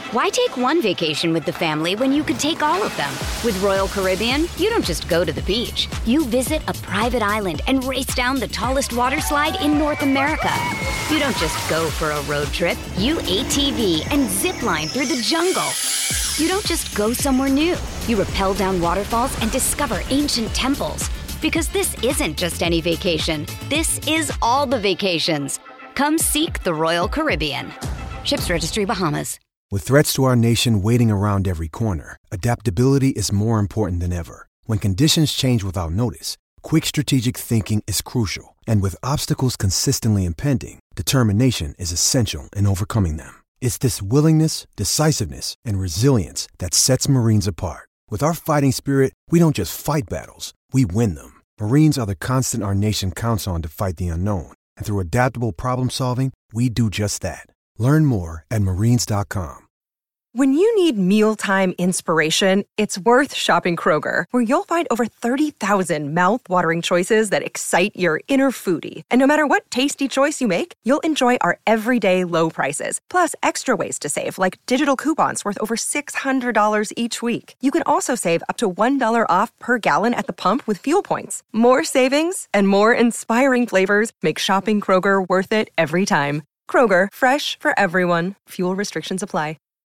Why take one vacation with the family when you could take all of them? With Royal Caribbean, you don't just go to the beach. You visit a private island and race down the tallest water slide in North America. You don't just go for a road trip. You ATV and zip line through the jungle. You don't just go somewhere new. You rappel down waterfalls and discover ancient temples. Because this isn't just any vacation. This is all the vacations. Come seek the Royal Caribbean. Ships Registry, Bahamas. With threats to our nation waiting around every corner, adaptability is more important than ever. When conditions change without notice, quick strategic thinking is crucial. And with obstacles consistently impending, determination is essential in overcoming them. It's this willingness, decisiveness, and resilience that sets Marines apart. With our fighting spirit, we don't just fight battles, we win them. Marines are the constant our nation counts on to fight the unknown. And through adaptable problem solving, we do just that. Learn more at marines.com. When you need mealtime inspiration, it's worth shopping Kroger, where you'll find over 30,000 mouth-watering choices that excite your inner foodie. And no matter what tasty choice you make, you'll enjoy our everyday low prices, plus extra ways to save, like digital coupons worth over $600 each week. You can also save up to $1 off per gallon at the pump with fuel points. More savings and more inspiring flavors make shopping Kroger worth it every time. Kroger, fresh for everyone. Fuel restrictions apply.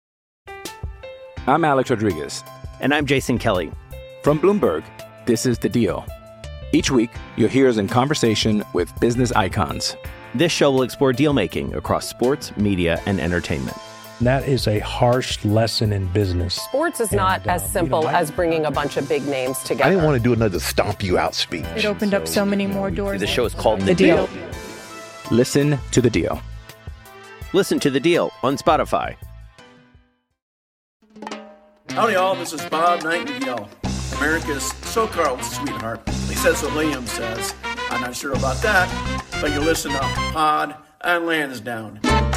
I'm Alex Rodriguez. And I'm Jason Kelly. From Bloomberg, this is The Deal. Each week, you'll hear us in conversation with business icons. This show will explore deal-making across sports, media, and entertainment. That is a harsh lesson in business. Sports is not as simple as bringing a bunch of big names together. I didn't want to do another stomp you out speech. It opened up so many more doors. The show is called The Deal. Listen to The Deal. Listen to The Deal on Spotify. Howdy all, this is Bob Nightingale, America's so-called sweetheart. At least that's what Liam says. I'm not sure about that, but you listen up. Pod and Lansdowne.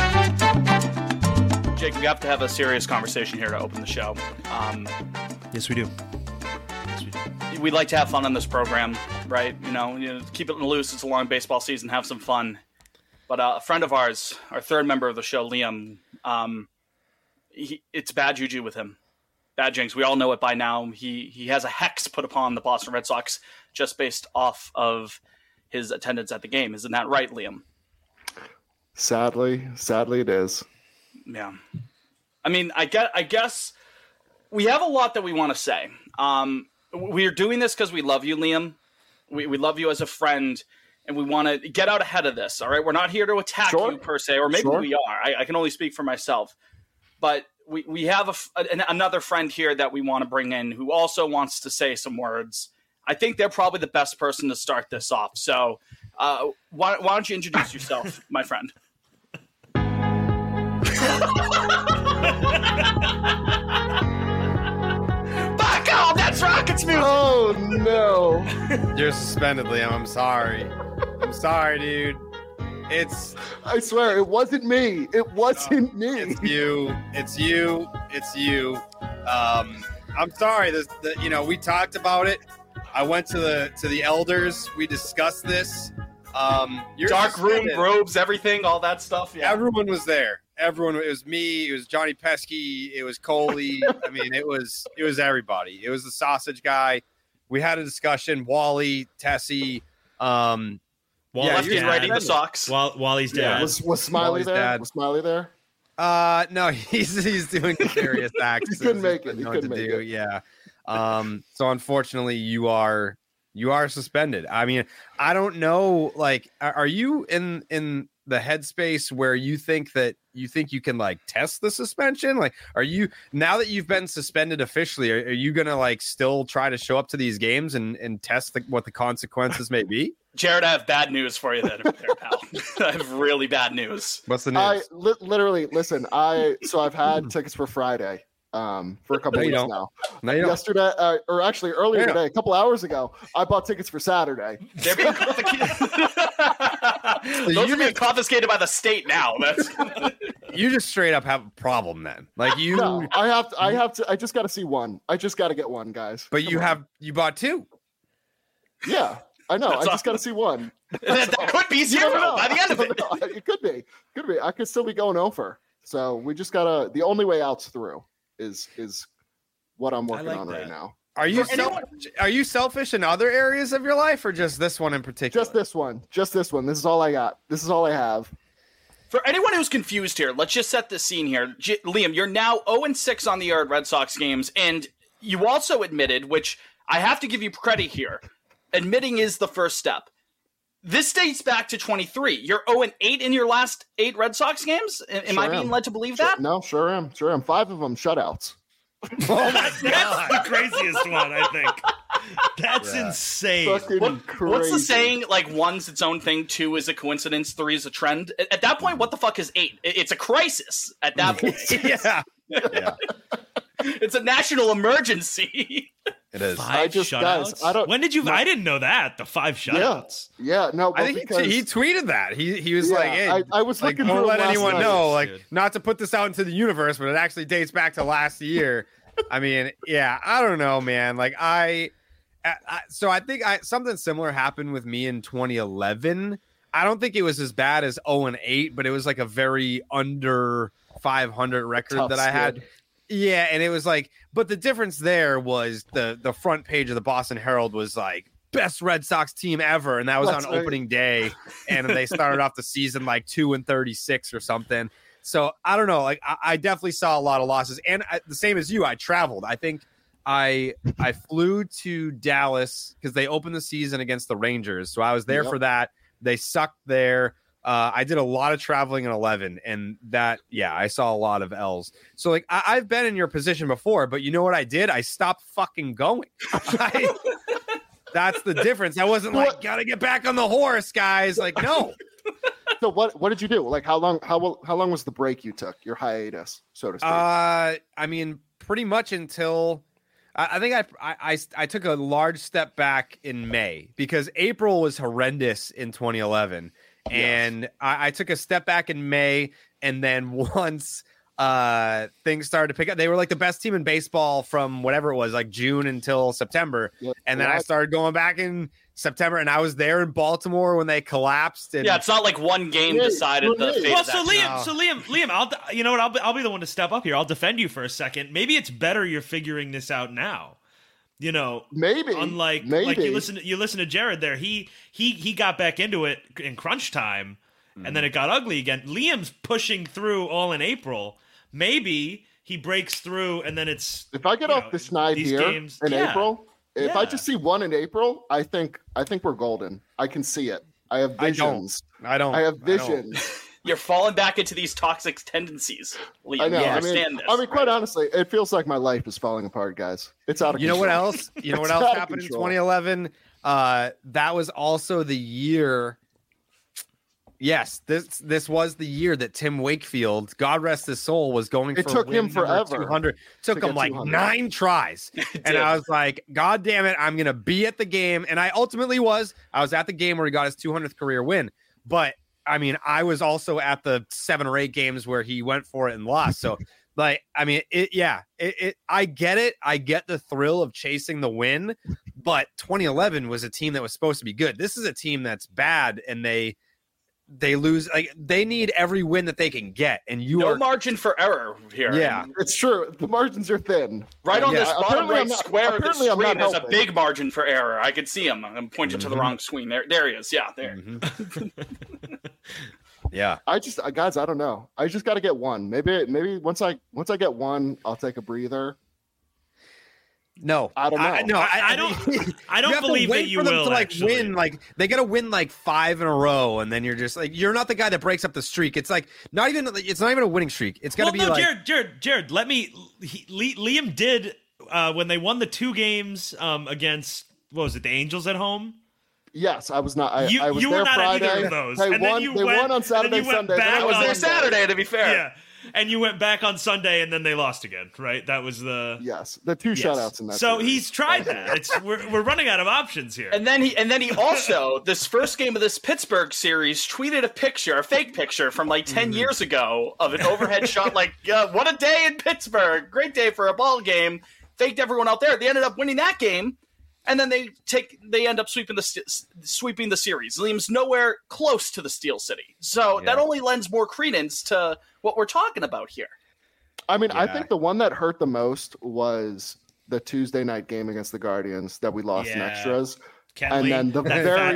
Jake, we have to have a serious conversation here to open the show. Yes, we do. We'd like to have fun on this program, right? You know, keep it loose. It's a long baseball season. Have some fun. But a friend of ours, our third member of the show, Liam, it's bad juju with him. Bad jinx. We all know it by now. He has a hex put upon the Boston Red Sox just based off of his attendance at the game. Isn't that right, Liam? Sadly it is. Yeah. I mean, I guess we have a lot that we want to say. We are doing this because we love you, Liam. We love you as a friend, and we want to get out ahead of this, all right? We're not here to attack you per se, or maybe we are. I can only speak for myself. But we have another friend here that we want to bring in who also wants to say some words. I think they're probably the best person to start this off. So why don't you introduce yourself, my friend? Back off! That's Rockets music! Oh, no. You're suspended, Liam. I'm sorry. I'm sorry, dude. I swear, it wasn't me. It wasn't me. It's you. I'm sorry. We talked about it. I went to the elders. We discussed this. Dark room, robes, everything, all that stuff. Yeah. Everyone was there. It was me. It was Johnny Pesky. It was Coley. I mean, it was everybody. It was the sausage guy. We had a discussion. Wally, Tessie. Lefty's writing the socks. Wally's dad. Was Smiley there? Dad. Was Smiley there? No, he's doing various acts. He couldn't make it. Yeah. So unfortunately, you are suspended. I mean, I don't know. Like, are you in the headspace where you think you can like test the suspension? Like, are you, now that you've been suspended officially, are you gonna like still try to show up to these games and test what the consequences may be? Jared, I have bad news for you then, pal. I have really bad news. What's the news? Literally, listen, I've had tickets for Friday for a couple weeks now. No, you don't. Yesterday, or actually earlier today, a couple hours ago, I bought tickets for Saturday. They're being confiscated. Those are being confiscated by the state now. You just straight up have a problem then. Like you. No, I have to. I just got to see one. I just got to get one, guys. But you bought two. Yeah. I know. I just got to see one. That could be zero by the end of it. It could be. I could still be going over. So we just gotta. The only way out's through is what I'm working on right now. Are you selfish in other areas of your life, or just this one in particular? Just this one. This is all I got. This is all I have. For anyone who's confused here, let's just set the scene here. Liam, you're now 0-6 on the year at Red Sox games, and you also admitted, which I have to give you credit here, admitting is the first step. This dates back to 23. You're 0-8 in your last 8 Red Sox games? Am I being led to believe that? No, sure am. 5 of them shutouts. Oh my God. That's the craziest one, I think. That's insane. What's the saying? Like, 1's its own thing, 2 is a coincidence, 3 is a trend. At that point, what the fuck is 8? It's a crisis at that point. Yeah. It's a national emergency. It is. Shutouts? When did you? I didn't know that. The 5 shutouts. Yeah. No. I think he tweeted that. He was like, "Hey, I was like, looking. Don't let anyone know. Like, Dude. not to put this out into the universe, but it actually dates back to last year." I mean, yeah. I don't know, man. Like, so I think something similar happened with me in 2011. I don't think it was as bad as 0-8, but it was like a very under 500 record that I had. Yeah, and it was like, but the difference there was the front page of the Boston Herald was like best Red Sox team ever, and that was on opening day, and they started off the season like 2-36 or something. So I don't know, like I definitely saw a lot of losses, and the same as you, I traveled. I think I flew to Dallas because they opened the season against the Rangers, so I was there for that. They sucked there. I did a lot of traveling in 11, and I saw a lot of L's. So, like, I've been in your position before, but you know what I did? I stopped fucking going. That's the difference. I wasn't like, gotta get back on the horse, guys. Like, no. So what did you do? Like, how long was the break you took? Your hiatus, so to speak. I mean, pretty much until I think I took a large step back in May because April was horrendous in 2011. And I took a step back in May, and then once things started to pick up, they were like the best team in baseball from whatever it was, like June until September. And then I started going back in September, and I was there in Baltimore when they collapsed. And it's not like one game decided the fate of that team. Liam, you know what? I'll be the one to step up here. I'll defend you for a second. Maybe it's better you're figuring this out now. You know, maybe unlike like you listen to Jared there. He got back into it in crunch time, and then it got ugly again. Liam's pushing through all in April. Maybe he breaks through, and then it's if I get off the schneid here games, in April. If I just see 1 in April, I think we're golden. I can see it. I have visions. I don't. I have visions. You're falling back into these toxic tendencies, Liam. I know. You understand this. I mean, quite honestly, it feels like my life is falling apart, guys. It's out of control. You know what else happened in 2011? That was also the year. Yes, this was the year that Tim Wakefield, God rest his soul, was going for. It took him forever. 200. Took him like 9 tries, and I was like, God damn it, I'm gonna be at the game, and I ultimately was. I was at the game where he got his 200th career win, but. I mean, I was also at the 7 or 8 games where he went for it and lost. So, like, I mean, I get it. I get the thrill of chasing the win, but 2011 was a team that was supposed to be good. This is a team that's bad, and they lose. Like, they need every win that they can get, and no margin for error here. Yeah, it's true. The margins are thin. Right on this bottom right square of the screen, there's a big margin for error. I can see him. I'm pointing to the wrong screen. There he is. Yeah, there. Yeah. Guys, I don't know. I just got to get 1. Maybe once I get 1, I'll take a breather. No, I don't know. I don't believe that you will. To like actually win, like they got to win like 5 in a row, and then you're just like you're not the guy that breaks up the streak. It's like it's not even a winning streak. It's got to be like Jared. Liam did when they won the 2 games against what was it, the Angels at home. Yes, I was not. I was you there were not Friday. at either of those. They won on Saturday, Sunday. I was there Saturday, to be fair. Yeah, and you went back on Sunday, and then they lost again, right? That was the 2 shutouts in that. So series. he's tried that. We're running out of options here. And then he also this first game of this Pittsburgh series tweeted a fake picture from like 10 years ago of an overhead shot. Like, what a day in Pittsburgh! Great day for a ball game. Faked everyone out there. They ended up winning that game. and then they end up sweeping the series. Liam's nowhere close to the Steel City, so that only lends more credence to what we're talking about here. I mean, I think the one that hurt the most was the Tuesday night game against the Guardians that we lost in extras, Kenley, and then the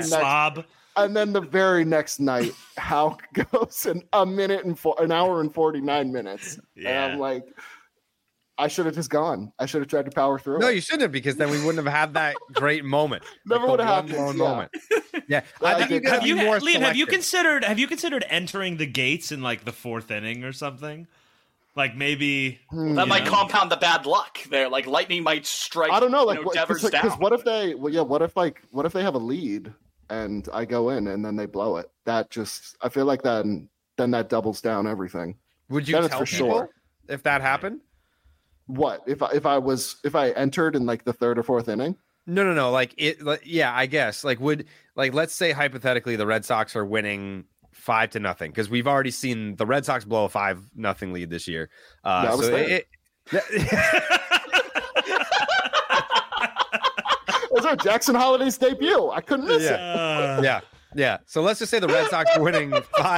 very next night, Houck goes in an hour and 49 minutes, and I'm like, I should have just gone. I should have tried to power through. No, you shouldn't have, because then we wouldn't have had that great moment. Never would have happened. Moment. Yeah, I think Liam, have you considered entering the gates in like the 4th inning or something? Like maybe that might compound the bad luck there. Like lightning might strike. I don't know. Like Devers down. Because what if they? Well, yeah. What if they have a lead and I go in and then they blow it? That just, I feel like then that doubles down everything. Would you tell people if that happened? What if I entered in like the 3rd or 4th inning? No. Yeah, I guess. Let's say hypothetically the Red Sox are winning 5-0, because we've already seen the Red Sox blow a 5-0 lead this year. It was our Jackson Holiday's debut. I couldn't miss it. Yeah. So let's just say the Red Sox are winning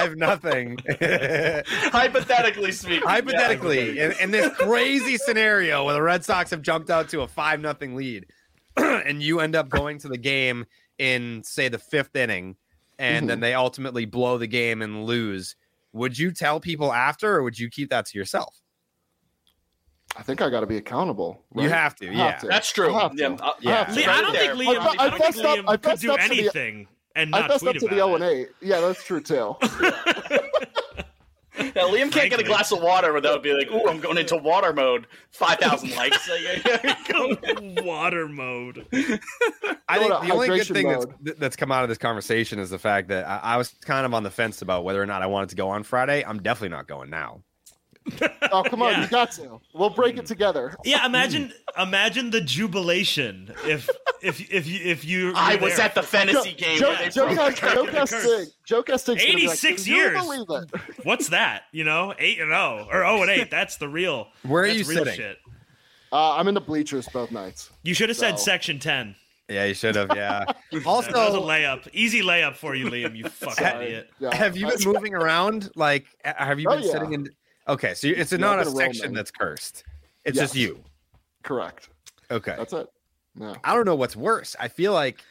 5-0. Hypothetically speaking. In this crazy scenario where the Red Sox have jumped out to a 5-0 lead, and you end up going to the game in, say, the 5th inning, and then they ultimately blow the game and lose, would you tell people after, or would you keep that to yourself? I think I got to be accountable. Right? You have to. That's true. I don't think Liam could do anything and not tweet about it. I fessed up to the 0-8. Yeah, that's true too. Yeah, Liam can't get a glass of water without being like, "Ooh, I'm going into water mode." 5,000 likes. Water mode. I think the only good thing that's come out of this conversation is the fact that I was kind of on the fence about whether or not I wanted to go on Friday. I'm definitely not going now. Oh, come on, you got to. We'll break it together. Yeah, imagine the jubilation if you. I was at the fantasy game. Joe Castig's 86 years. Believe it? What's that? 8-0 or 0-8. That's the real. Where are you sitting? Shit. I'm in the bleachers both nights. You should have said section 10. Yeah, you should have. Yeah. Also, that was a layup, easy layup for you, Liam. You fucking idiot. Yeah. Have you been moving around? Like, have you been sitting in? Okay, so it's not a section that's cursed. It's just you. Correct. Okay, that's it. Yeah. I don't know what's worse. I feel like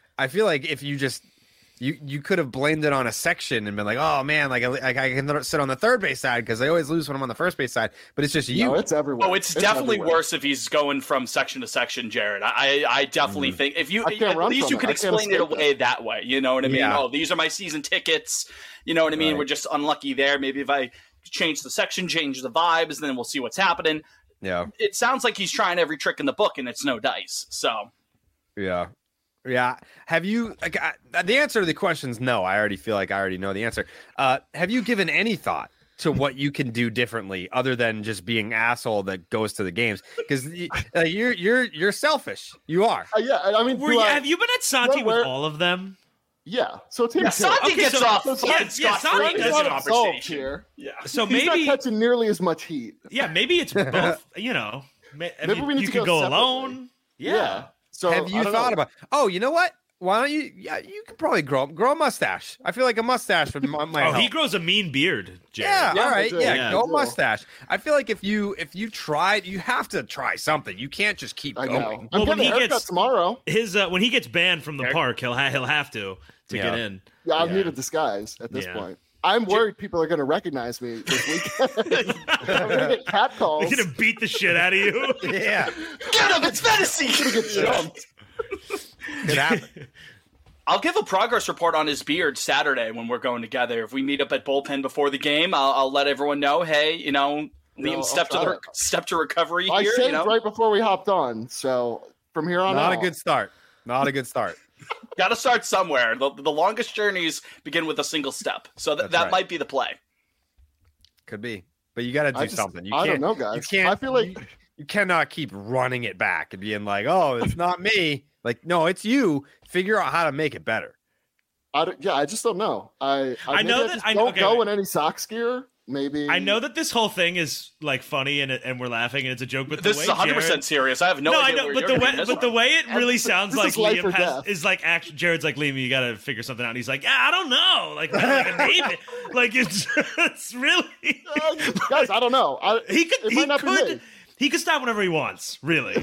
if you just you could have blamed it on a section and been like, oh man, like I can sit on the third base side because I always lose when I'm on the first base side. But it's just you. No, it's everywhere. Oh, it's definitely everywhere. Worse if he's going from section to section, Jared. I definitely think if you at least you could explain it away that way. You know what I mean? Yeah. Oh, these are my season tickets. You know what I mean? Right. We're just unlucky there. Maybe if I change the section, change the vibes, then we'll see what's happening. Yeah. It sounds like he's trying every trick in the book, and it's no dice. So. Yeah. Have you? The answer to the question is no. I already feel like I already know the answer. Have you given any thought to what you can do differently other than just being asshole that goes to the games? Because you're selfish. You are. Yeah. I mean, have you been at Santi with all of them? Yeah, so it's him. Yeah, Santi gets off. Santi does an conversation here. Yeah, so he's maybe not catching nearly as much heat. Yeah, maybe it's both. Maybe we need to go go alone. Yeah. So have you thought about? Oh, you know what? Why don't you? Yeah, you could probably grow a mustache. I feel like a mustache would might help. He grows a mean beard, Jared. Yeah, all right. Grow a mustache. I feel like if you tried, you have to try something. You can't just keep going. I'm getting a haircut tomorrow. When he gets banned from the park, he'll have to get in. Yeah, I'll need a disguise at this point. I'm worried people are going to recognize me this weekend. I'm going to get cat calls. They're going to beat the shit out of you. Yeah. Get him! It's fantasy! He's going to get jumped. Could happen. I'll give a progress report on his beard Saturday when we're going together. If we meet up at bullpen before the game, I'll let everyone know, hey, Liam step to recovery here. I shaved right before we hopped on, so from here on out. Not a good start. Got to start somewhere. The longest journeys begin with a single step. So that might be the play. Could be. But you got to do something. I don't know, guys. I feel like you cannot keep running it back and being like, oh, it's not me. Like, no, it's you. Figure out how to make it better. I just don't know. I know that I don't go in any Sox gear maybe. I know that this whole thing is like funny and we're laughing and it's a joke, but this is 100% serious. I have no idea. I know, but the way it really sounds like Liam is like Jared's like, Liam, you got to figure something out. And he's like, yeah, I don't know, like name it. Like it's really guys. I don't know. He could stop whenever he wants. Really,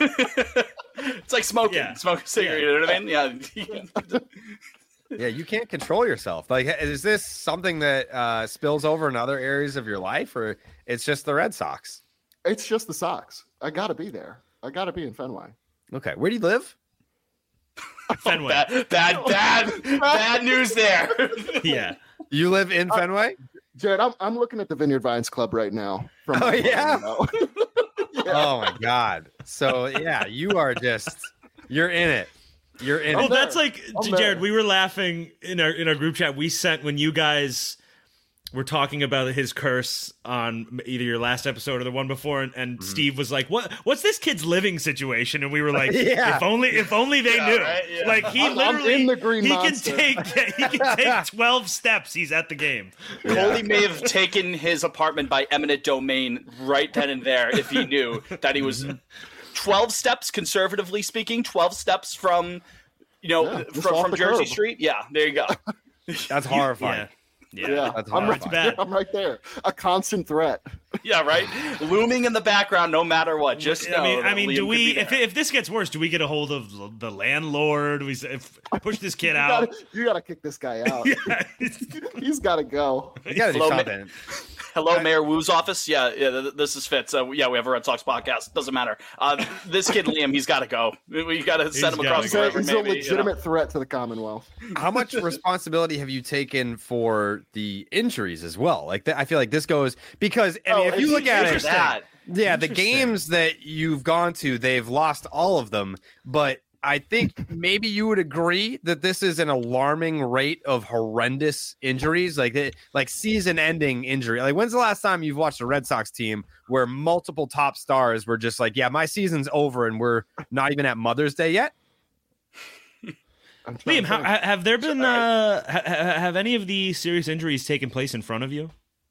it's like smoking a cigarette. You know what I mean? Yeah. Yeah, you can't control yourself. Like, is this something that spills over in other areas of your life, or it's just the Red Sox? It's just the Sox. I got to be there. I got to be in Fenway. Okay, where do you live? Fenway. Bad news there. Yeah, you live in Fenway, Jared. I'm looking at the Vineyard Vines Club right now. Oh yeah. Oh my God. So yeah, you're in it. You're in. Well, that's like Jared. We were laughing in our group chat we sent when you guys were talking about his curse on either your last episode or the one before, and Steve was like, "What's this kid's living situation?" And we were like, "If only they knew." Right? Yeah. Like he literally in the Green he Monster. can take 12 steps. He's at the game. Coley may have taken his apartment by eminent domain right then and there if he knew that he was 12 steps, conservatively speaking, 12 steps from, from Jersey curb. Street. Yeah, there you go. That's horrifying. Yeah. That's I'm right there. A constant threat. Yeah, right. Looming in the background, no matter what. Just know. I mean, Liam do we? could be there. If this gets worse, do we get a hold of the landlord? We push this kid out. You gotta kick this guy out. He's got to go. You gotta do something. Hello, Mayor Wu's office. Yeah, this is Fitz. We have a Red Sox podcast. Doesn't matter. This kid, Liam, he's got to go. We got to send him across the river. He's a legitimate threat to the Commonwealth. How much responsibility have you taken for the injuries as well? Like, I feel like this goes because if you look at it, the games that you've gone to, they've lost all of them, but I think maybe you would agree that this is an alarming rate of horrendous injuries, like season-ending injury. Like, when's the last time you've watched a Red Sox team where multiple top stars were just like, yeah, my season's over and we're not even at Mother's Day yet? Liam, have there been have any of the serious injuries taken place in front of you?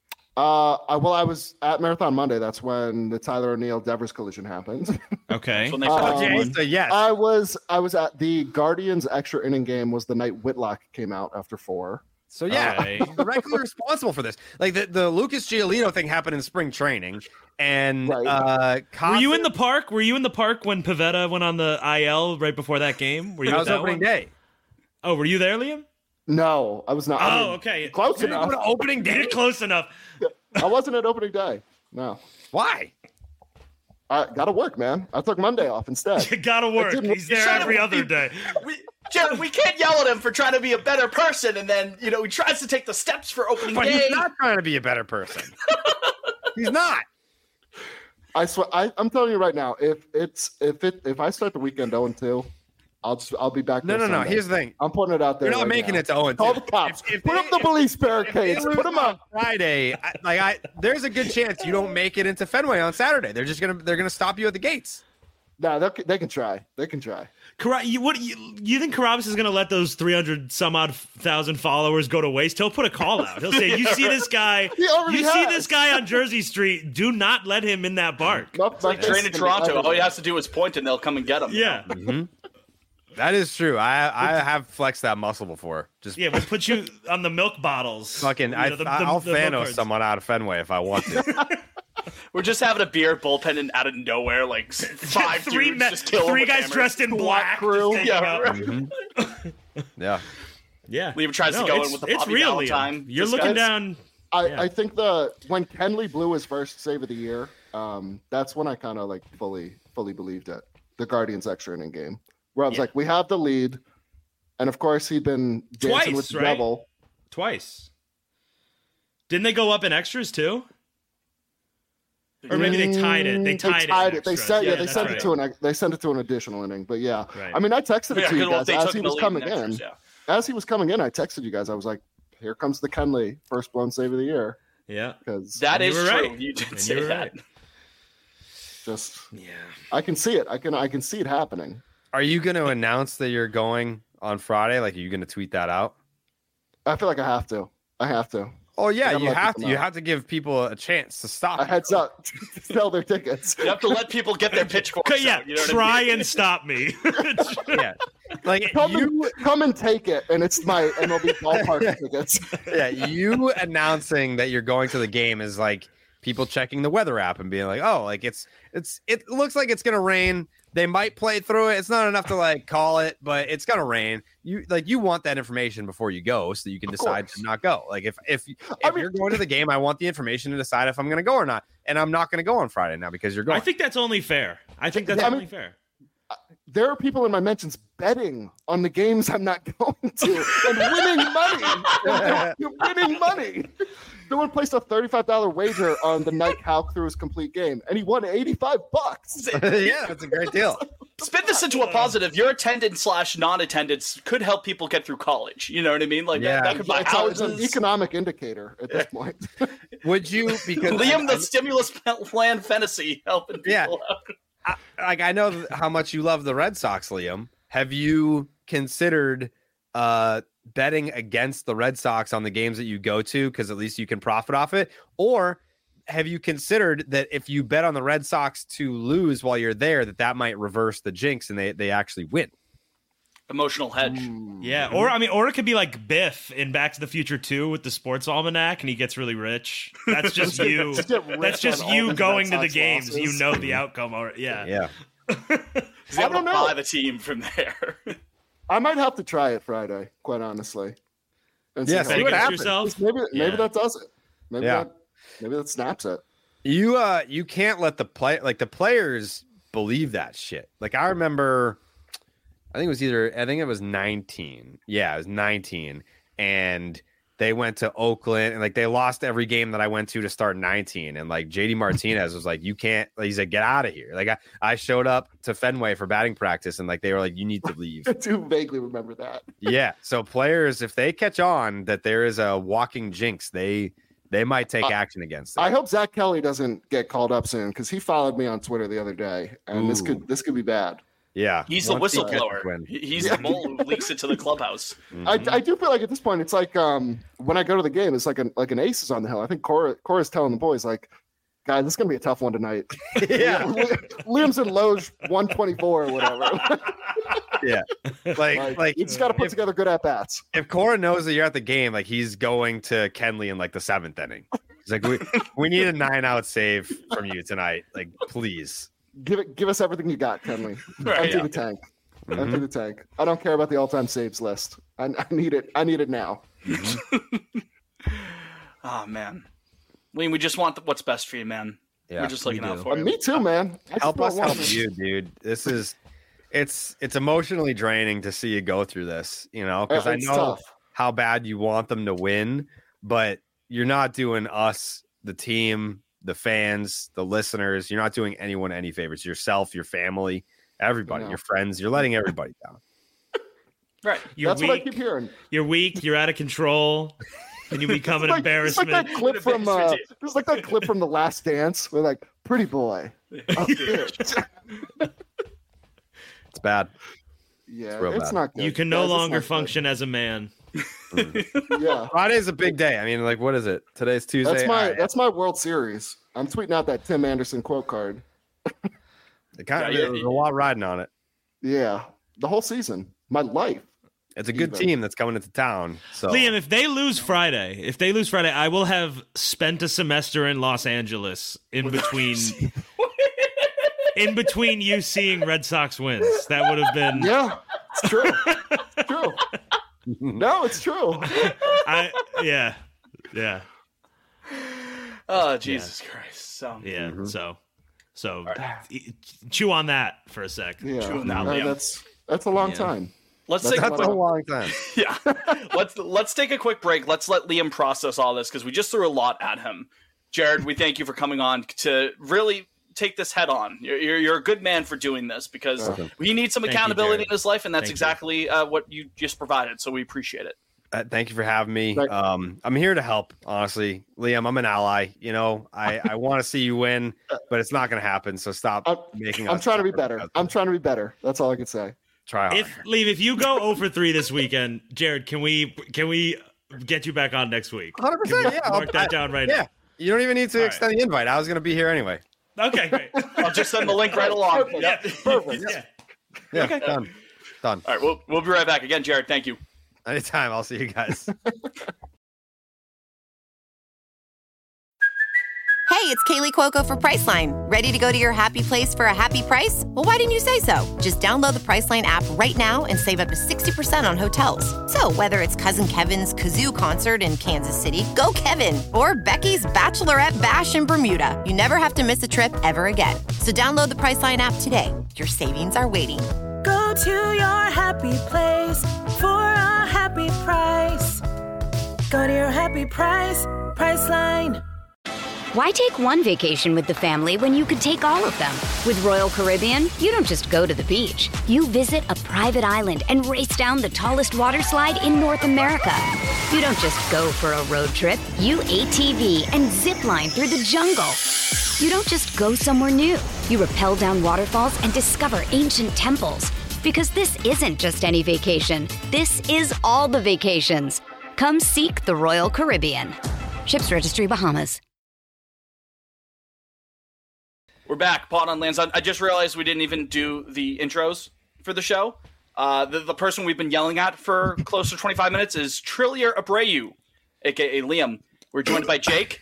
I was at Marathon Monday. That's when the Tyler O'Neill-Devers collision happened. Okay. Yes. I was at the Guardians extra inning game. Was the night Whitlock came out after 4. So yeah, directly responsible for this. Like the Lucas Giolito thing happened in spring training, and were you in the park? Were you in the park when Pivetta went on the IL right before that game? Were you? That was opening day. Oh, were you there, Liam? No, I was not. Okay. Close enough. Opening day. Close enough. I wasn't at opening day. No. Why? I gotta work, man. I took Monday off instead. You gotta work. He's there every other day. Jared, we can't yell at him for trying to be a better person, and then he tries to take the steps for opening day. He's not trying to be a better person. He's not. I swear. I'm telling you right now. If I start the weekend 0-2. I'll be back. No. Here's the thing. I'm putting it out there. You're not making it to 0-2. Call the cops. Put up the police barricades. Put them up. Friday. There's a good chance you don't make it into Fenway on Saturday. They're gonna stop you at the gates. No, they can try. They can try. You think Carabas is going to let those 300 some odd thousand followers go to waste? He'll put a call out. He'll say, "You see this guy? See this guy on Jersey Street? Do not let him in that park." It's like train in Toronto. All he has to do is point, and they'll come and get him. Yeah. Mm-hmm. That is true. I have flexed that muscle before. We'll put you on the milk bottles. Fucking, I'll Thanos someone out of Fenway if I want to. We're just having a beer bullpen, and out of nowhere, like 5 dudes just kill three guys dressed in black. Crew. Yeah, right. Mm-hmm. Yeah. Liam tries to go in with the Bobby Valentine. You're looking down. I think when Kenley blew his first save of the year, that's when I kind of fully believed it. The Guardians extra inning game. Where I was like, we have the lead. And of course, he'd been dancing with the devil. Twice. Didn't they go up in extras too? Or maybe they tied it. They tied it. They sent it to an additional inning. But yeah. Right. I mean, I texted it to you guys as he was coming in. As he was coming in, I texted you guys. I was like, here comes the Kenley first blown save of the year. Yeah. Because that is true. Right. You did say that. Right. I can see it. I can see it happening. Are you going to announce that you're going on Friday? Like, are you going to tweet that out? I feel like I have to. Oh yeah, you have to give people a chance to stop. A heads up to sell their tickets. You have to let people get their pitchforks. Yeah, out, you know try and stop me. Yeah, like come and take it, and it's my MLB ballpark tickets. Yeah, you announcing that you're going to the game is like people checking the weather app and being like, oh, like it looks like it's gonna rain. They might play through it. It's not enough to like call it, but it's gonna rain. You want that information before you go so that you can decide to not go. Like if you're going to the game, I want the information to decide if I'm gonna go or not. And I'm not gonna go on Friday now because you're going. I think that's only fair. Only fair. There are people in my mentions betting on the games I'm not going to and winning money. You're winning money. Someone placed a $35 wager on the night Houck threw his complete game, and he won $85. Yeah, that's a great deal. Spin this into a positive. Your attendance/non-attendance could help people get through college. You know what I mean? Like that could buy houses. It's an economic indicator at this point. Would you? Because Liam, the stimulus plan fantasy helping people out. I know how much you love the Red Sox, Liam. Have you considered betting against the Red Sox on the games that you go to because at least you can profit off it? Or have you considered that if you bet on the Red Sox to lose while you're there, that might reverse the jinx and they actually win? Emotional hedge. Yeah, or it could be like Biff in Back to the Future 2 with the sports almanac and he gets really rich. That's just you. That's just you going to the games. Losses. You know the outcome. Yeah. I don't know. Buy the team from there. I might have to try it Friday, quite honestly. And see what happens. Maybe that does it. Maybe that snaps it. You can't let the players believe that shit. Like I remember, I think it was 19. Yeah, it was 19. And they went to Oakland and like they lost every game that I went to start 19. And like JD Martinez was like, you can't, he's like, get out of here. Like I showed up to Fenway for batting practice and like they were like, you need to leave. I do vaguely remember that. Yeah. So players, if they catch on that there is a walking jinx, they might take action against it. I hope Zach Kelly doesn't get called up soon because he followed me on Twitter the other day and this could be bad. Yeah, he's the whistleblower. He's the mole who leaks it to the clubhouse. Mm-hmm. I do feel like at this point, it's like when I go to the game, it's like an aces on the hill. I think Cora's telling the boys like, "Guys, this is gonna be a tough one tonight." Yeah, Liam's in Loge 124 or whatever. Yeah, like you just got to put together good at bats. If Cora knows that you're at the game, like he's going to Kenley in like the 7th inning. He's like, we need a 9-out save from you tonight. Like, please. Give us everything you got, Kenley. Empty the tank. Mm-hmm. Empty the tank. I don't care about the all-time saves list. I need it. I need it now. Mm-hmm. Oh man, Liam, we just want what's best for you, man. Yeah, we're just looking out for you. Me too, man. Help us help you, dude. This is it's emotionally draining to see you go through this. You know, because I know tough. How bad you want them to win, but you're not doing us, the team, the fans, the listeners, you're not doing anyone any favors. Yourself, your family, everybody, your friends. You're letting everybody down. Right. That's what I keep hearing. You're weak. You're out of control. And you become an embarrassment. It's like that clip from there's like that clip from The Last Dance where like, pretty boy. It's bad. Yeah, it's not good. You can no longer function as a man. Yeah, Friday's a big day. I mean, like, what is it? Today's Tuesday. That's my World Series. I'm tweeting out that Tim Anderson quote card. There's a lot riding on it. Yeah, the whole season, my life. It's a good team that's coming into town. So Liam, if they lose Friday, I will have spent a semester in Los Angeles in between. In between you seeing Red Sox wins, that would have been. Yeah, it's true. It's true. No, it's true. Yeah. Oh, Jesus Christ. So chew on that for a sec. Yeah, chew on that, that's a long time. That's a long time. Yeah. Let's take a quick break. Let's let Liam process all this because we just threw a lot at him. Jared, we thank you for coming on to really take this head on. You're a good man for doing this because he needs some accountability in his life, and that's exactly what you just provided. So we appreciate it. Thank you for having me. I'm here to help, honestly. Liam, I'm an ally. You know, I want to see you win, but it's not going to happen. So stop making. I'm trying to be better. I'm trying to be better. That's all I can say. Try hard. If you go 0 for 3 this weekend, Jared, can we get you back on next week. 100%. Yeah, mark that down right now. You don't even need to extend the invite. I was going to be here anyway. Okay, great. I'll just send the link right along. Yeah, perfect. Yeah, Okay. done. All right, we'll be right back again, Jared. Thank you. Anytime. I'll see you guys. Hey, it's Kaylee Cuoco for Priceline. Ready to go to your happy place for a happy price? Well, why didn't you say so? Just download the Priceline app right now and save up to 60% on hotels. So whether it's Cousin Kevin's Kazoo Concert in Kansas City, go Kevin, or Becky's Bachelorette Bash in Bermuda, you never have to miss a trip ever again. So download the Priceline app today. Your savings are waiting. Go to your happy place for a happy price. Go to your happy price, Priceline. Why take one vacation with the family when you could take all of them? With Royal Caribbean, you don't just go to the beach. You visit a private island and race down the tallest water slide in North America. You don't just go for a road trip. You ATV and zip line through the jungle. You don't just go somewhere new. You rappel down waterfalls and discover ancient temples. Because this isn't just any vacation. This is all the vacations. Come seek the Royal Caribbean. Ships Registry, Bahamas. We're back, Pod on Lands. I just realized we didn't even do the intros for the show. The person we've been yelling at for close to 25 minutes is Trillier Abreu, a.k.a. Liam. We're joined by Jake.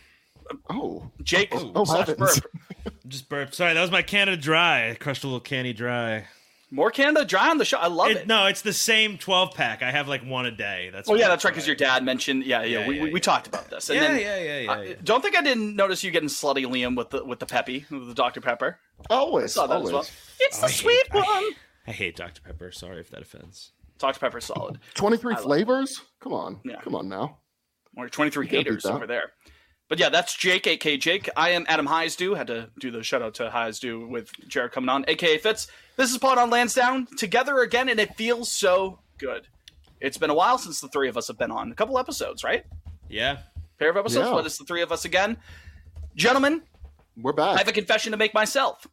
Jake slash Burp. Just burp. Sorry, that was my Canada Dry. I crushed a little Canny Dry. More Canada Dry on the show. I love it. No, it's the same 12-pack. I have like one a day. That's that's right, because your dad mentioned. We talked about this. And yeah. Don't think I didn't notice you getting slutty, Liam, with the Peppy, with the Dr. Pepper. Always. I saw that as well. It's the sweet one. I hate Dr. Pepper. Sorry if that offends. Dr. Pepper's solid. 23 flavors? Come on. Yeah. Come on now. Or 23 haters over there. But yeah, that's Jake, a.k.a. Jake. I am Adam Highsdew. Had to do the shout-out to Highsdew with Jared coming on, a.k.a. Fitz. This is Pod on Lansdowne, together again, and it feels so good. It's been a while since the three of us have been on. A couple episodes, right? Yeah. Pair of episodes, but it's the three of us again. Gentlemen, we're back. I have a confession to make myself.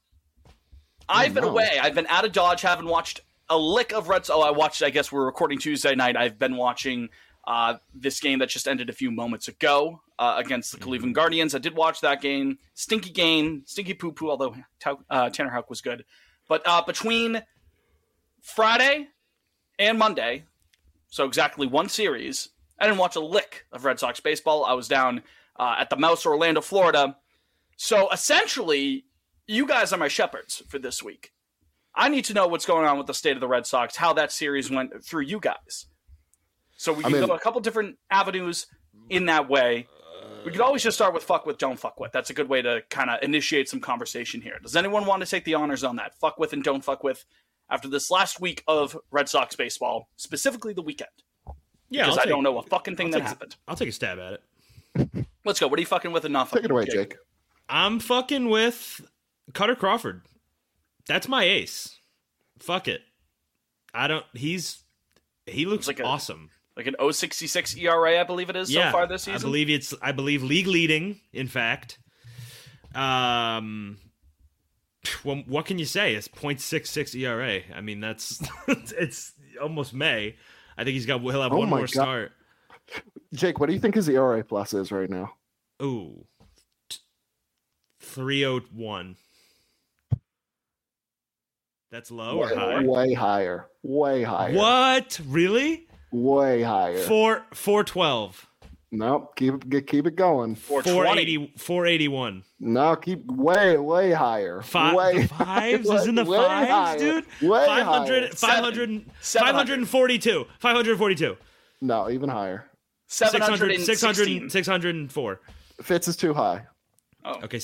I've been away. I've been out of Dodge, haven't watched a lick of Reds. I watched, I guess we're recording Tuesday night. I've been watching this game that just ended a few moments ago against the Cleveland Guardians. I did watch that game. Stinky game. Stinky poo-poo, although Tanner Houck was good. But between Friday and Monday, so exactly one series, I didn't watch a lick of Red Sox baseball. I was down at the Mouse, Orlando, Florida. So essentially, you guys are my shepherds for this week. I need to know what's going on with the state of the Red Sox, how that series went through you guys. So we can go a couple different avenues in that way. We could always just start with fuck with, don't fuck with. That's a good way to kind of initiate some conversation here. Does anyone want to take the honors on that? Fuck with and don't fuck with after this last week of Red Sox baseball, specifically the weekend. Yeah, because I don't know a fucking thing that happened. I'll take a stab at it. Let's go. What are you fucking with and not fucking with? Take it away, Jake. I'm fucking with Cutter Crawford. That's my ace. Fuck it. He looks like awesome. Like an 0.66 ERA, I believe it is so far this season. I believe league leading, in fact. Well, what can you say? It's 0.66 ERA. I mean, that's it's almost May. I think he'll have one more start. Jake, what do you think his ERA plus is right now? Ooh, 3.01. That's low or high? Way higher. Way higher. What? Really? Way higher. 412. Nope. Keep it going. 481. No, keep way higher. Fives is in the fives, higher. dude. Way 542. 542. No, even higher. 604. Fitz is too high. Oh. Okay,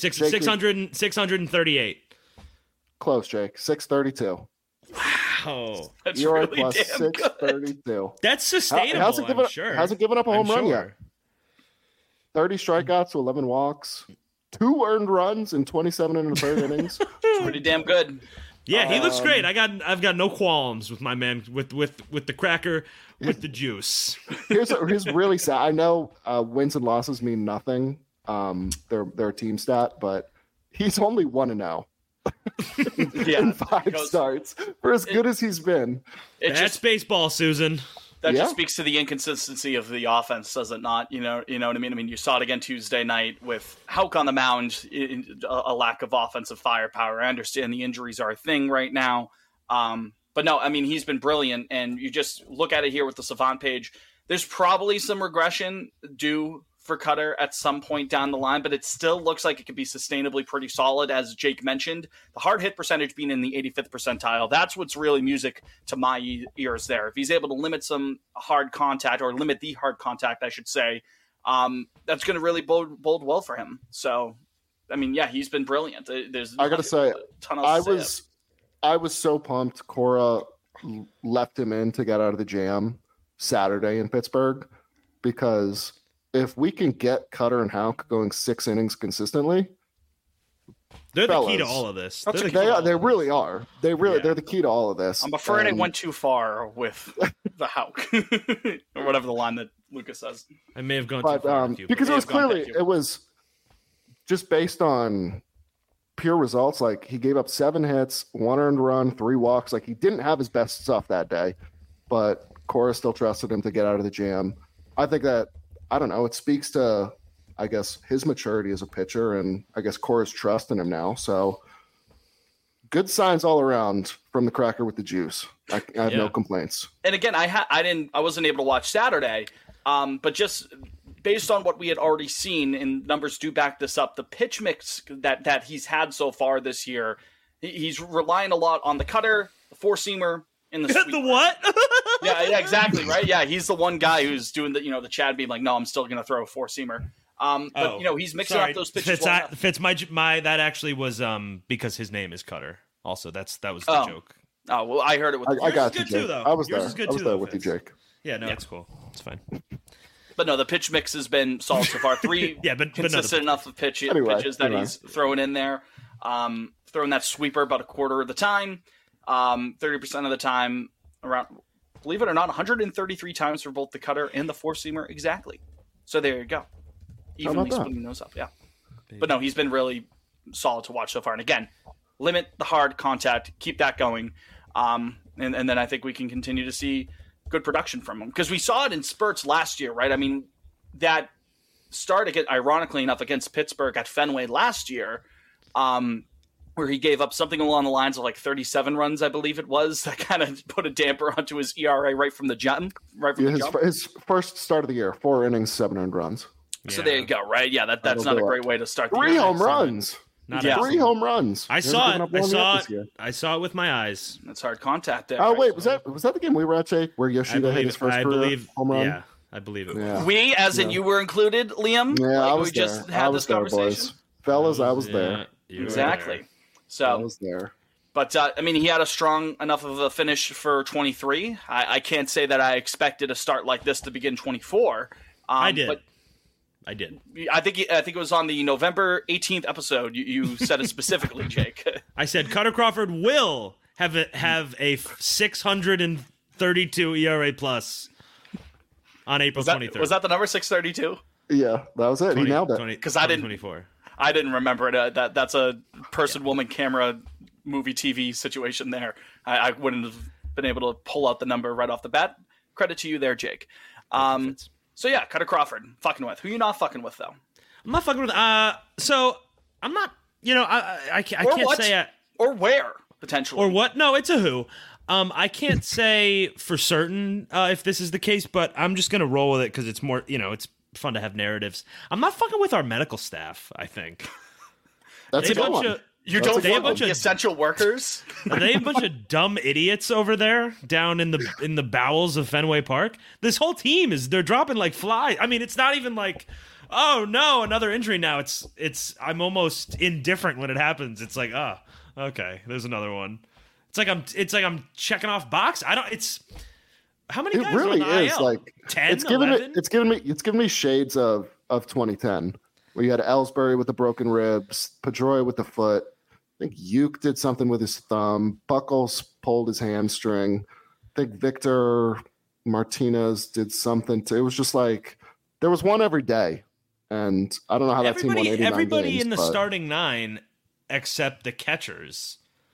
638. Close, Jake. 632. Wow. That's ERA really plus damn 632. good. That's sustainable, Hasn't given up a home run yet. 30 strikeouts to 11 walks. 2 earned runs in 27 and a third innings. Pretty damn good. Yeah, he looks great. I've got no qualms with my man with the cracker with the juice. Here's really sad. I know wins and losses mean nothing. They're a team stat, but he's only 1-0. in 5 starts for as good as he's been. That's baseball, Susan. That just speaks to the inconsistency of the offense, does it not? You know what I mean? I mean, you saw it again Tuesday night with Houck on the mound, a lack of offensive firepower. I understand the injuries are a thing right now. But no, I mean, he's been brilliant. And you just look at it here with the Savant page. There's probably some regression due for Cutter at some point down the line, but it still looks like it could be sustainably pretty solid, as Jake mentioned. The hard hit percentage being in the 85th percentile, that's what's really music to my ears there. If he's able to limit some hard contact, or limit the hard contact, I should say, that's going to really bode well for him. So, I mean, yeah, he's been brilliant. I got to say, I was so pumped Cora left him in to get out of the jam Saturday in Pittsburgh, because if we can get Cutter and Houck going 6 innings consistently, they're the key to all of this. They really are. They're the key to all of this. I'm afraid I went too far with the Houck or whatever the line that Lucas says. I may have gone too far with you, because it was just based on pure results. Like, he gave up 7 hits, 1 earned run, 3 walks. Like, he didn't have his best stuff that day, but Cora still trusted him to get out of the jam. I think that, I don't know, it speaks to, I guess, his maturity as a pitcher, and I guess Cora's trust in him now. So good signs all around from the Cracker with the juice. I have no complaints. And again, I wasn't able to watch Saturday, but just based on what we had already seen, and numbers do back this up, the pitch mix that he's had so far this year, he's relying a lot on the cutter, the four-seamer, and the sweeper. The what? yeah, exactly, right? Yeah, he's the one guy who's doing the Chad being like, no, I'm still going to throw a four-seamer. But he's mixing up those pitches. Fitz, my that actually was because his name is Cutter. Also, that was the joke. Oh well, I heard it with. I got you, Jake. I was there. I was there with you, Jake. Yeah, no, it's cool. It's fine. But no, the pitch mix has been solid so far. 3 consistent enough of pitches that he's throwing in there. Throwing that sweeper about a quarter of the time, 30% of the time, around, believe it or not, 133 times for both the cutter and the four-seamer exactly. So there you go. Evenly splitting those up, yeah. But no, he's been really solid to watch so far. And again, limit the hard contact, keep that going. And then I think we can continue to see good production from him. Because we saw it in spurts last year, right? I mean, that start, ironically enough, against Pittsburgh at Fenway last year, where he gave up something along the lines of like 37 runs, I believe it was, that kind of put a damper onto his ERA right from the jump. His first start of the year, 4 innings, 7 earned runs. So there you go, right? Yeah, that's not a great way to start the year. 3 home runs. 3 home runs. I saw it. I saw it with my eyes. That's hard contact there. Oh, wait, was that the game we were at, Jake, where Yoshida hit his first home run? Yeah, I believe it was. Yeah. We, as in you were included, Liam? Yeah, I was there. We just had this conversation. Fellas, I was there. Exactly. So I was there. But, I mean, he had a strong enough of a finish for 23. I can't say that I expected a start like this to begin 24. I did. But I did. I think it was on the November 18th episode. You said it specifically, Jake. I said Cutter Crawford will have a 632 ERA plus on April 23rd. Was that the number 632? Yeah, that was it. He nailed it. Because I didn't. 24. I didn't remember it. That's a person-woman camera movie TV situation there. I wouldn't have been able to pull out the number right off the bat. Credit to you there, Jake. So yeah, Cutter Crawford, fucking with. Who you not fucking with though? I'm not fucking with. So I'm not. I can't say. Or where potentially. Or what? No, it's a who. I can't say for certain if this is the case, but I'm just gonna roll with it because it's more. It's fun to have narratives. I'm not fucking with our medical staff. I think that's a good one. You don't fuck with the essential workers? Are they a bunch of dumb idiots over there down in the bowels of Fenway Park? This whole team they're dropping like flies. I mean, it's not even like, oh no, another injury now. It's I'm almost indifferent when it happens. It's like, okay, there's another one. It's like I'm checking off box. It's how many guys really are on the is IL? like 10, it's 11? giving me shades of 2010 where you had Ellsbury with the broken ribs, Pedroia with the foot. I think Uke did something with his thumb. Buckles pulled his hamstring. I think Victor Martinez did something too. It was just like there was one every day, and I don't know how that team won 89 Everybody games, in the starting 9 except the catchers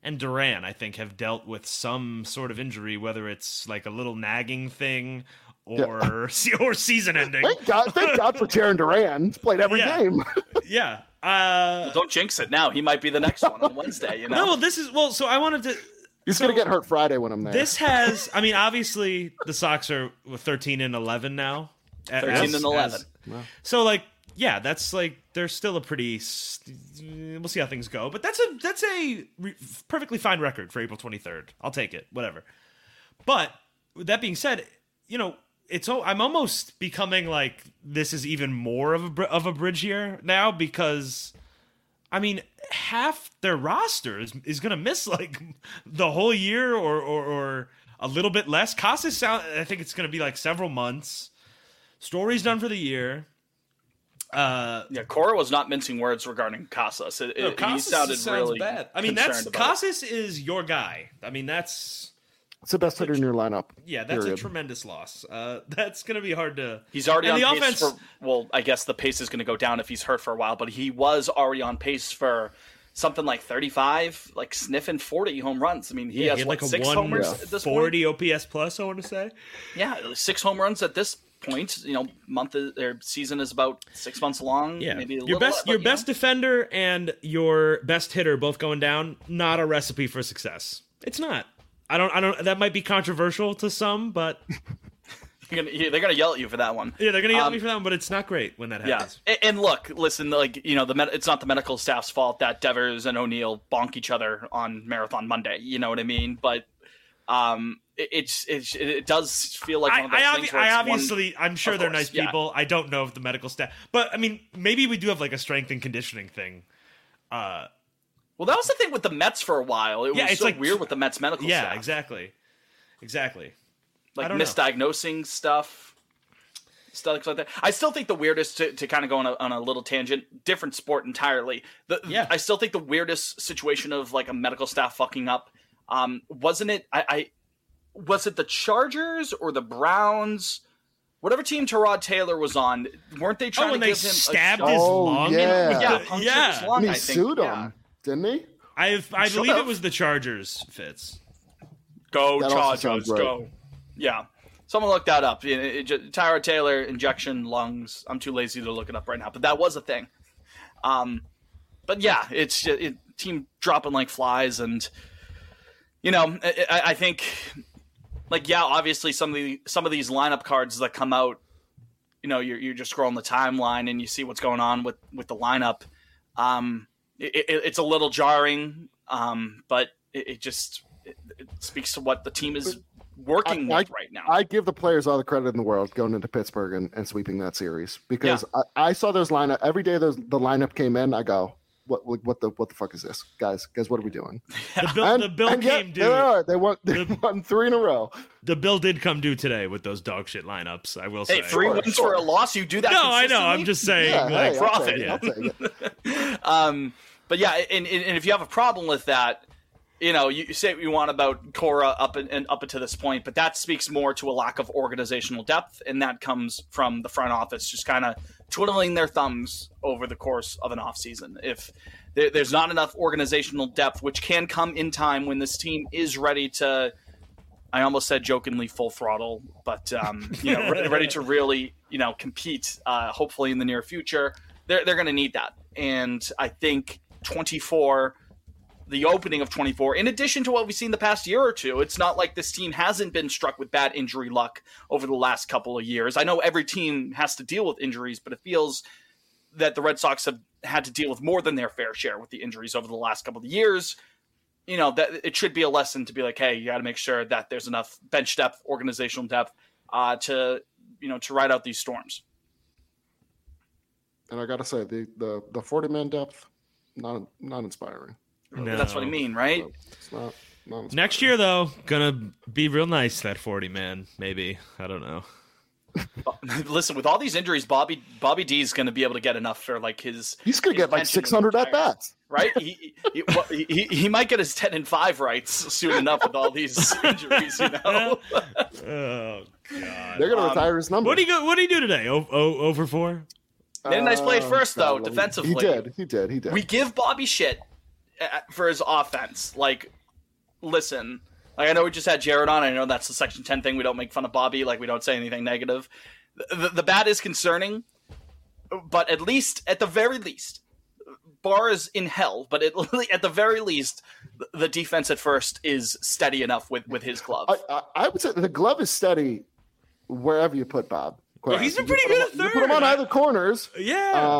and Duran, I think, have dealt with some sort of injury, whether it's like a little nagging thing or season ending. Thank God for Jaron Duran. He's played every game. Yeah. Don't jinx it now. He might be the next one on Wednesday, you know? No, so I wanted to... He's going to get hurt Friday when I'm there. This has... I mean, obviously, the Sox are 13-11 now. 13-11. So, like, yeah, that's like... They're still a pretty... We'll see how things go. But that's a perfectly fine record for April 23rd. I'll take it. Whatever. But, with that being said, you know... I'm almost becoming like this is even more of a bridge year now because, I mean, half their roster is going to miss like the whole year or a little bit less. Casas, I think it's going to be like several months. Story's done for the year. Cora was not mincing words regarding Casas. He sounded really bad. I mean, Casas is your guy. I mean, it's the best hitter in your lineup. Yeah, that's a tremendous loss. That's going to be hard to... He's already on pace for... Well, I guess the pace is going to go down if he's hurt for a while, but he was already on pace for something like 35, like sniffing 40 home runs. I mean, he has like 6 homers at this 40 point? OPS plus, I want to say. Yeah, 6 home runs at this point. You know, their season is about 6 months long. Yeah, maybe your best defender and your best hitter both going down. Not a recipe for success. It's not. I don't. That might be controversial to some, but they're gonna yell at you for that one. Yeah, they're gonna yell at me for that one, but it's not great when that happens. Yeah, and look, listen, like you know, it's not the medical staff's fault that Devers and O'Neill bonk each other on Marathon Monday. You know what I mean? But it does feel like one of those things where I'm sure they're nice people. I don't know if the medical staff, but I mean, maybe we do have like a strength and conditioning thing. Well, that was the thing with the Mets for a while. It was so like, weird with the Mets medical staff. Yeah, exactly. Like misdiagnosing stuff like that. I still think the weirdest, to kind of go on a little tangent, different sport entirely. I still think the weirdest situation of like a medical staff fucking up, wasn't it? Was it the Chargers or the Browns? Whatever team Tyrod Taylor was on, weren't they trying to give him stabbed his lung? Punctured his lung, and he I think. sued him. Didn't he? I believe it was the Chargers, Fitz. Go Chargers, go. Yeah. Someone look that up. Tyrod Taylor, injection, lungs. I'm too lazy to look it up right now, but that was a thing. But yeah, it's just, team dropping like flies, and you know, I think, like, yeah, obviously some of these lineup cards that come out, you know, you're just scrolling the timeline and you see what's going on with the lineup. It's a little jarring, but it speaks to what the team is working with right now. I give the players all the credit in the world going into Pittsburgh and sweeping that series, because I saw those lineup every day. The lineup came in. I go, what the fuck is this, guys? What are we doing? The bill came due. They won 3 in a row. The bill did come due today with those dog shit lineups. I will say. Hey, 3 wins for a loss. You do that? No, I know. I'm just saying. Profit. I'll take it. But yeah, and if you have a problem with that, you know, you say what you want about Cora up until this point, but that speaks more to a lack of organizational depth, and that comes from the front office just kind of twiddling their thumbs over the course of an offseason. If there's not enough organizational depth, which can come in time when this team is ready to, I almost said jokingly full throttle, but you know, ready to really, you know, compete, hopefully in the near future, they're going to need that. And I think 24, the opening of 24, in addition to what we've seen the past year or two, it's not like this team hasn't been struck with bad injury luck over the last couple of years. I know every team has to deal with injuries, but it feels that the Red Sox have had to deal with more than their fair share with the injuries over the last couple of years. You know, that it should be a lesson to be like, hey, you got to make sure that there's enough bench depth, organizational depth, to ride out these storms. And I got to say, the 40-man depth, not inspiring. No. That's what I mean, right? It's not next year, though, gonna be real nice, that 40-man, maybe. I don't know. Listen, with all these injuries, Bobby D is going to be able to get enough for like his. He's going to get like 600 at bats, right? He might get his 10-5 rights soon enough with all these injuries. You know. Oh God! They're going to retire his number. What do you do today? Over 4? Made a nice play at first, though, defensively. He did. We give Bobby shit for his offense. Like, listen, like I know we just had Jared on. I know that's the Section 10 thing. We don't make fun of Bobby. Like, we don't say anything negative. The bat is concerning, but at the very least, bar is in hell. But at the very least, the defense at first is steady enough with his glove. I would say the glove is steady wherever you put Bob. Well, he's been pretty good at third. You put him on either corners. Yeah.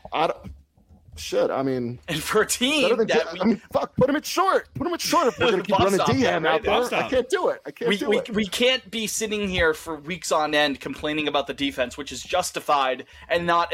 I mean, and for a team, put him at short. Put him at short if we're going to keep running DM out there. I can't do it. We can't be sitting here for weeks on end complaining about the defense, which is justified, and not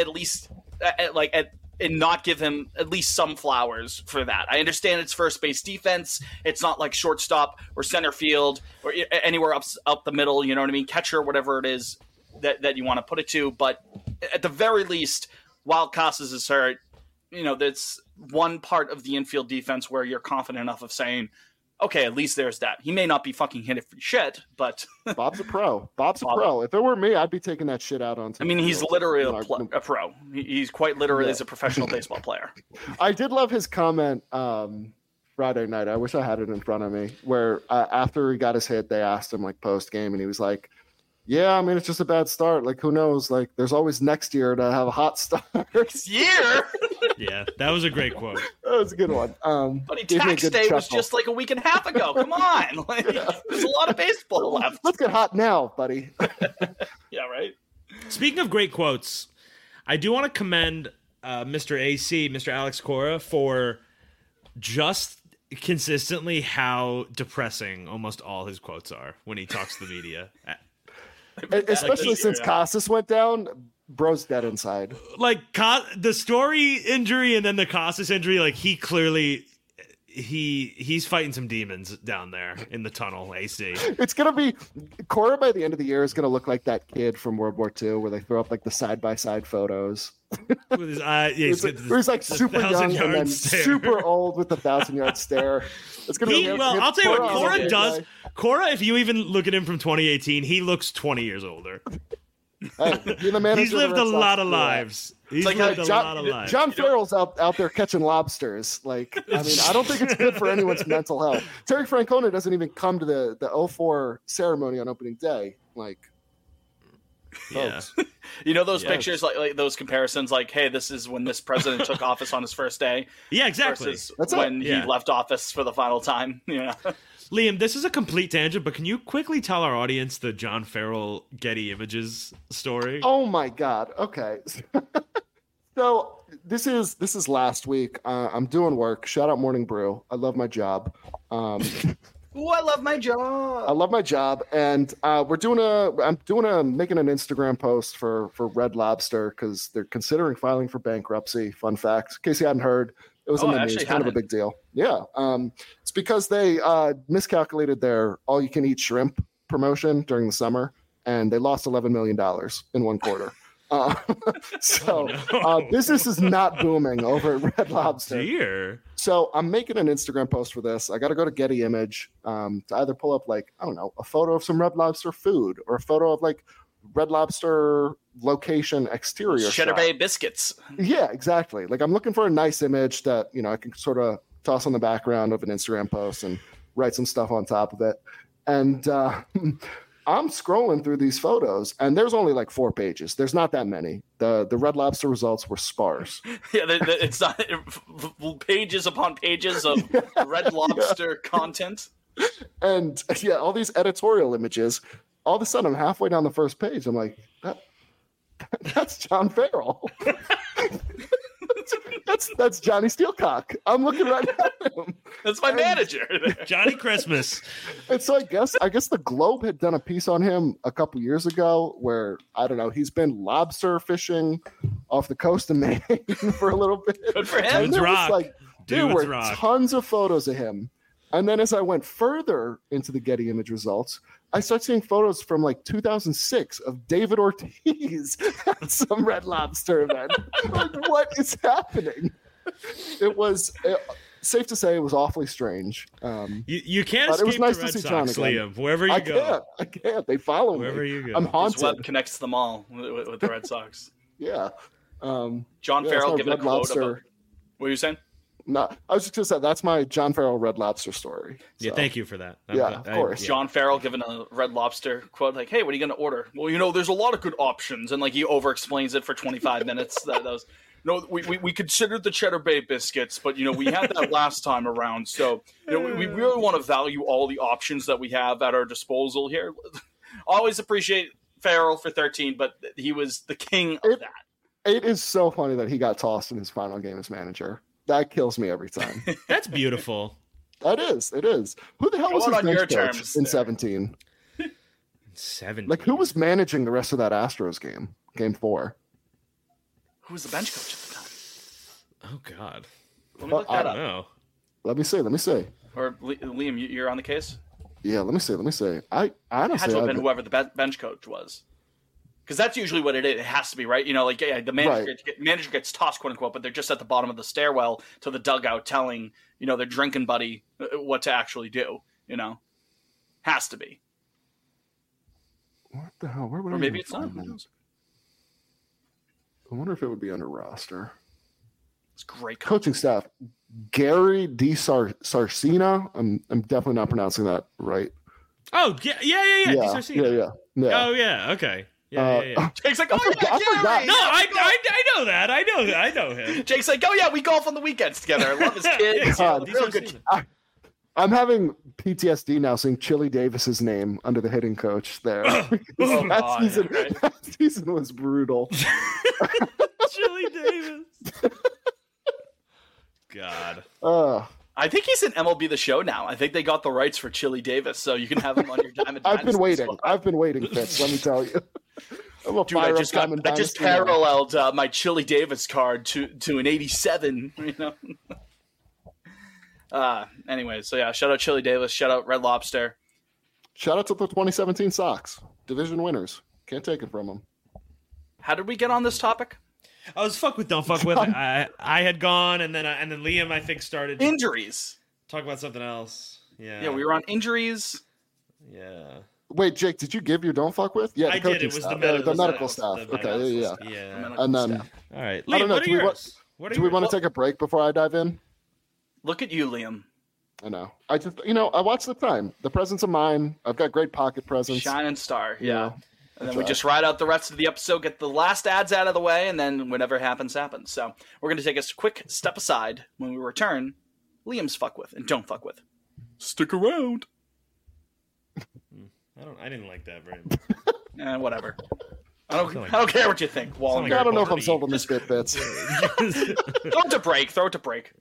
and not give him at least some flowers for that. I understand it's first base defense. It's not like shortstop or center field or anywhere up the middle. You know what I mean? Catcher, whatever it is that you want to put it to. But at the very least, while Casas is hurt, that's one part of the infield defense where you're confident enough of saying, okay, at least there's that. He may not be fucking hit it for shit, but Bob's a pro. Bob's a pro. If it were me, I'd be taking that shit out on. I mean, he's literally a pro. He's quite literally a professional baseball player. I did love his comment Friday night. I wish I had it in front of me. Where after he got his hit, they asked him like post game, and he was like, "Yeah, I mean, it's just a bad start. Like, who knows? Like, there's always next year to have a hot start." Next year. Yeah, that was a great quote. That was a good one. Buddy, tax day was just like a week and a half ago. Come on. There's a lot of baseball left. Let's get hot now, buddy. Yeah, right? Speaking of great quotes, I do want to commend Mr. AC, Mr. Alex Cora, for just consistently how depressing almost all his quotes are when he talks to the media. Especially since Casas went down. Bro's dead inside. Like the Story injury and then the Casas injury, like he clearly he's fighting some demons down there in the tunnel. AC. It's gonna be Cora by the end of the year is gonna look like that kid from World War II where they throw up like the side by side photos. With his he's like super young and then super old with the 1,000-yard stare. It's gonna be I'll tell you what Cora does. Cora, if you even look at him from 2018, he looks 20 years older. Hey, he's lived a lot of lives. He's lived a lot of lives. John Farrell's out there catching lobsters. Like, I mean, I don't think it's good for anyone's mental health. Terry Francona doesn't even come to the 04 ceremony on opening day. Like, yeah. Those pictures, like those comparisons, like, hey, this is when this president took office on his first day. Yeah, exactly. Versus when he left office for the final time. Yeah. Liam, this is a complete tangent, but can you quickly tell our audience the John Farrell Getty Images story? Oh my God. Okay. So this is last week. I'm doing work. Shout out Morning Brew. I love my job. Ooh, I love my job. I love my job, and I'm making an Instagram post for Red Lobster because they're considering filing for bankruptcy. Fun fact, in case you hadn't heard, it was in the news. Kind of a big deal. Yeah, it's because they miscalculated their all-you-can-eat shrimp promotion during the summer, and they lost $11 million in one quarter. Business is not booming over at Red Lobster. Dear. So I'm making an Instagram post for this. I got to go to Getty Image to either pull up a photo of some Red Lobster food or a photo of like Red Lobster location exterior. Cheddar Bay biscuits. Yeah, exactly. Like I'm looking for a nice image that I can sort of toss on the background of an Instagram post and write some stuff on top of it. And I'm scrolling through these photos, and there's only like 4 pages. There's not that many. The Red Lobster results were sparse. Yeah, it's not pages upon pages of Red Lobster content. And yeah, all these editorial images. All of a sudden, I'm halfway down the first page. I'm like, that's John Farrell. That's Johnny Steelcock. I'm looking right at him. That's my manager, Johnny Christmas. And so I guess the Globe had done a piece on him a couple years ago, where I don't know, he's been lobster fishing off the coast of Maine for a little bit. Good for him. There were tons of photos of him. And then as I went further into the Getty Image results, I started seeing photos from like 2006 of David Ortiz at some Red Lobster event. Like, what is happening? It was safe to say it was awfully strange. You can't escape it was nice the Red to see Sox, Liam. Wherever you go. I can't. They follow wherever me. You go. I'm haunted. His web connects them all with the Red Sox. Yeah. John Farrell giving a quote Lobster. about... What were you saying? No, I was just gonna say that's my John Farrell Red Lobster story. So. Yeah, thank you for that. Of course. John Farrell giving a Red Lobster quote like, "Hey, what are you going to order?" Well, there's a lot of good options, and like he over explains it for 25 minutes. That was we considered the Cheddar Bay biscuits, but we had that last time around. So we really want to value all the options that we have at our disposal here. Always appreciate Farrell for 13, but he was the king of that. It is so funny that he got tossed in his final game as manager. That kills me every time. That's beautiful. It is. Who the hell was his bench coach in 17? 17. Like, who was managing the rest of that Astros game? Game 4. Who was the bench coach at the time? Oh, God. Let me look that up. No. Let me see. Or Liam, you're on the case? Yeah, let me see. I honestly... It had to have been whoever the bench coach was. Because that's usually what it is. It has to be, right? The manager gets tossed, quote unquote, but they're just at the bottom of the stairwell to the dugout telling, their drinking buddy what to actually do, Has to be. What the hell? Where would or maybe it's not. Who knows? I wonder if it would be under roster. It's great coaching staff. Gary DiSarcina. I'm definitely not pronouncing that right. Oh, yeah. DiSarcina. Yeah. Oh, yeah. Okay. Yeah. Jake's like, Gary. No, I know that. I know him. Jake's like, we golf on the weekends together. I love his kids. Real good. I'm having PTSD now seeing Chili Davis's name under the hitting coach there. That season was brutal. Chili Davis. God. I think he's in MLB The Show now. I think they got the rights for Chili Davis, so you can have him on your Diamond. I've been waiting, Fitz. Let me tell you. I just paralleled my Chili Davis card to an 87. Anyway, so yeah, shout out Chili Davis, shout out Red Lobster, shout out to the 2017 Sox, division winners. Can't take it from them. How did we get on this topic? I was don't fuck with. I had gone, and then Liam, I think, started injuries. Talk about something else. Yeah, we were on injuries. Yeah. Wait, Jake, did you give your don't fuck with? Yeah, I did. It was staff. the medical staff. Yeah. And then all right, Liam, I don't know. Do we want to take a break before I dive in? Look at you, Liam. I know. I just, I watch the time. The presence of mind. I've got great pocket presence. Shining star. Yeah. And then we just ride out the rest of the episode, get the last ads out of the way, and then whatever happens, happens. So we're going to take a quick step aside. When we return, Liam's fuck with and don't fuck with. Stick around. I didn't like that very much. Whatever. I don't care what you think, Wallinger. I don't know if I'm sold on this bit, Fitz. Throw it to break.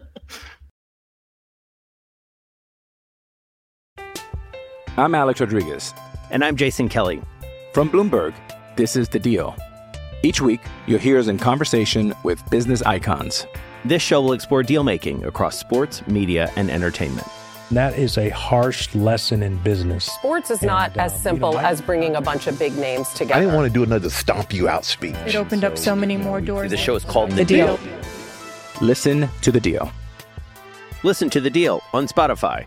I'm Alex Rodriguez. And I'm Jason Kelly. From Bloomberg, this is The Deal. Each week, you'll hear us in conversation with business icons. This show will explore deal-making across sports, media, and entertainment. That is a harsh lesson in business. Sports is not as simple as bringing a bunch of big names together. I didn't want to do another stomp you out speech. It opened up so many more doors. The show is called The Deal. Listen to The Deal. Listen to The Deal on Spotify.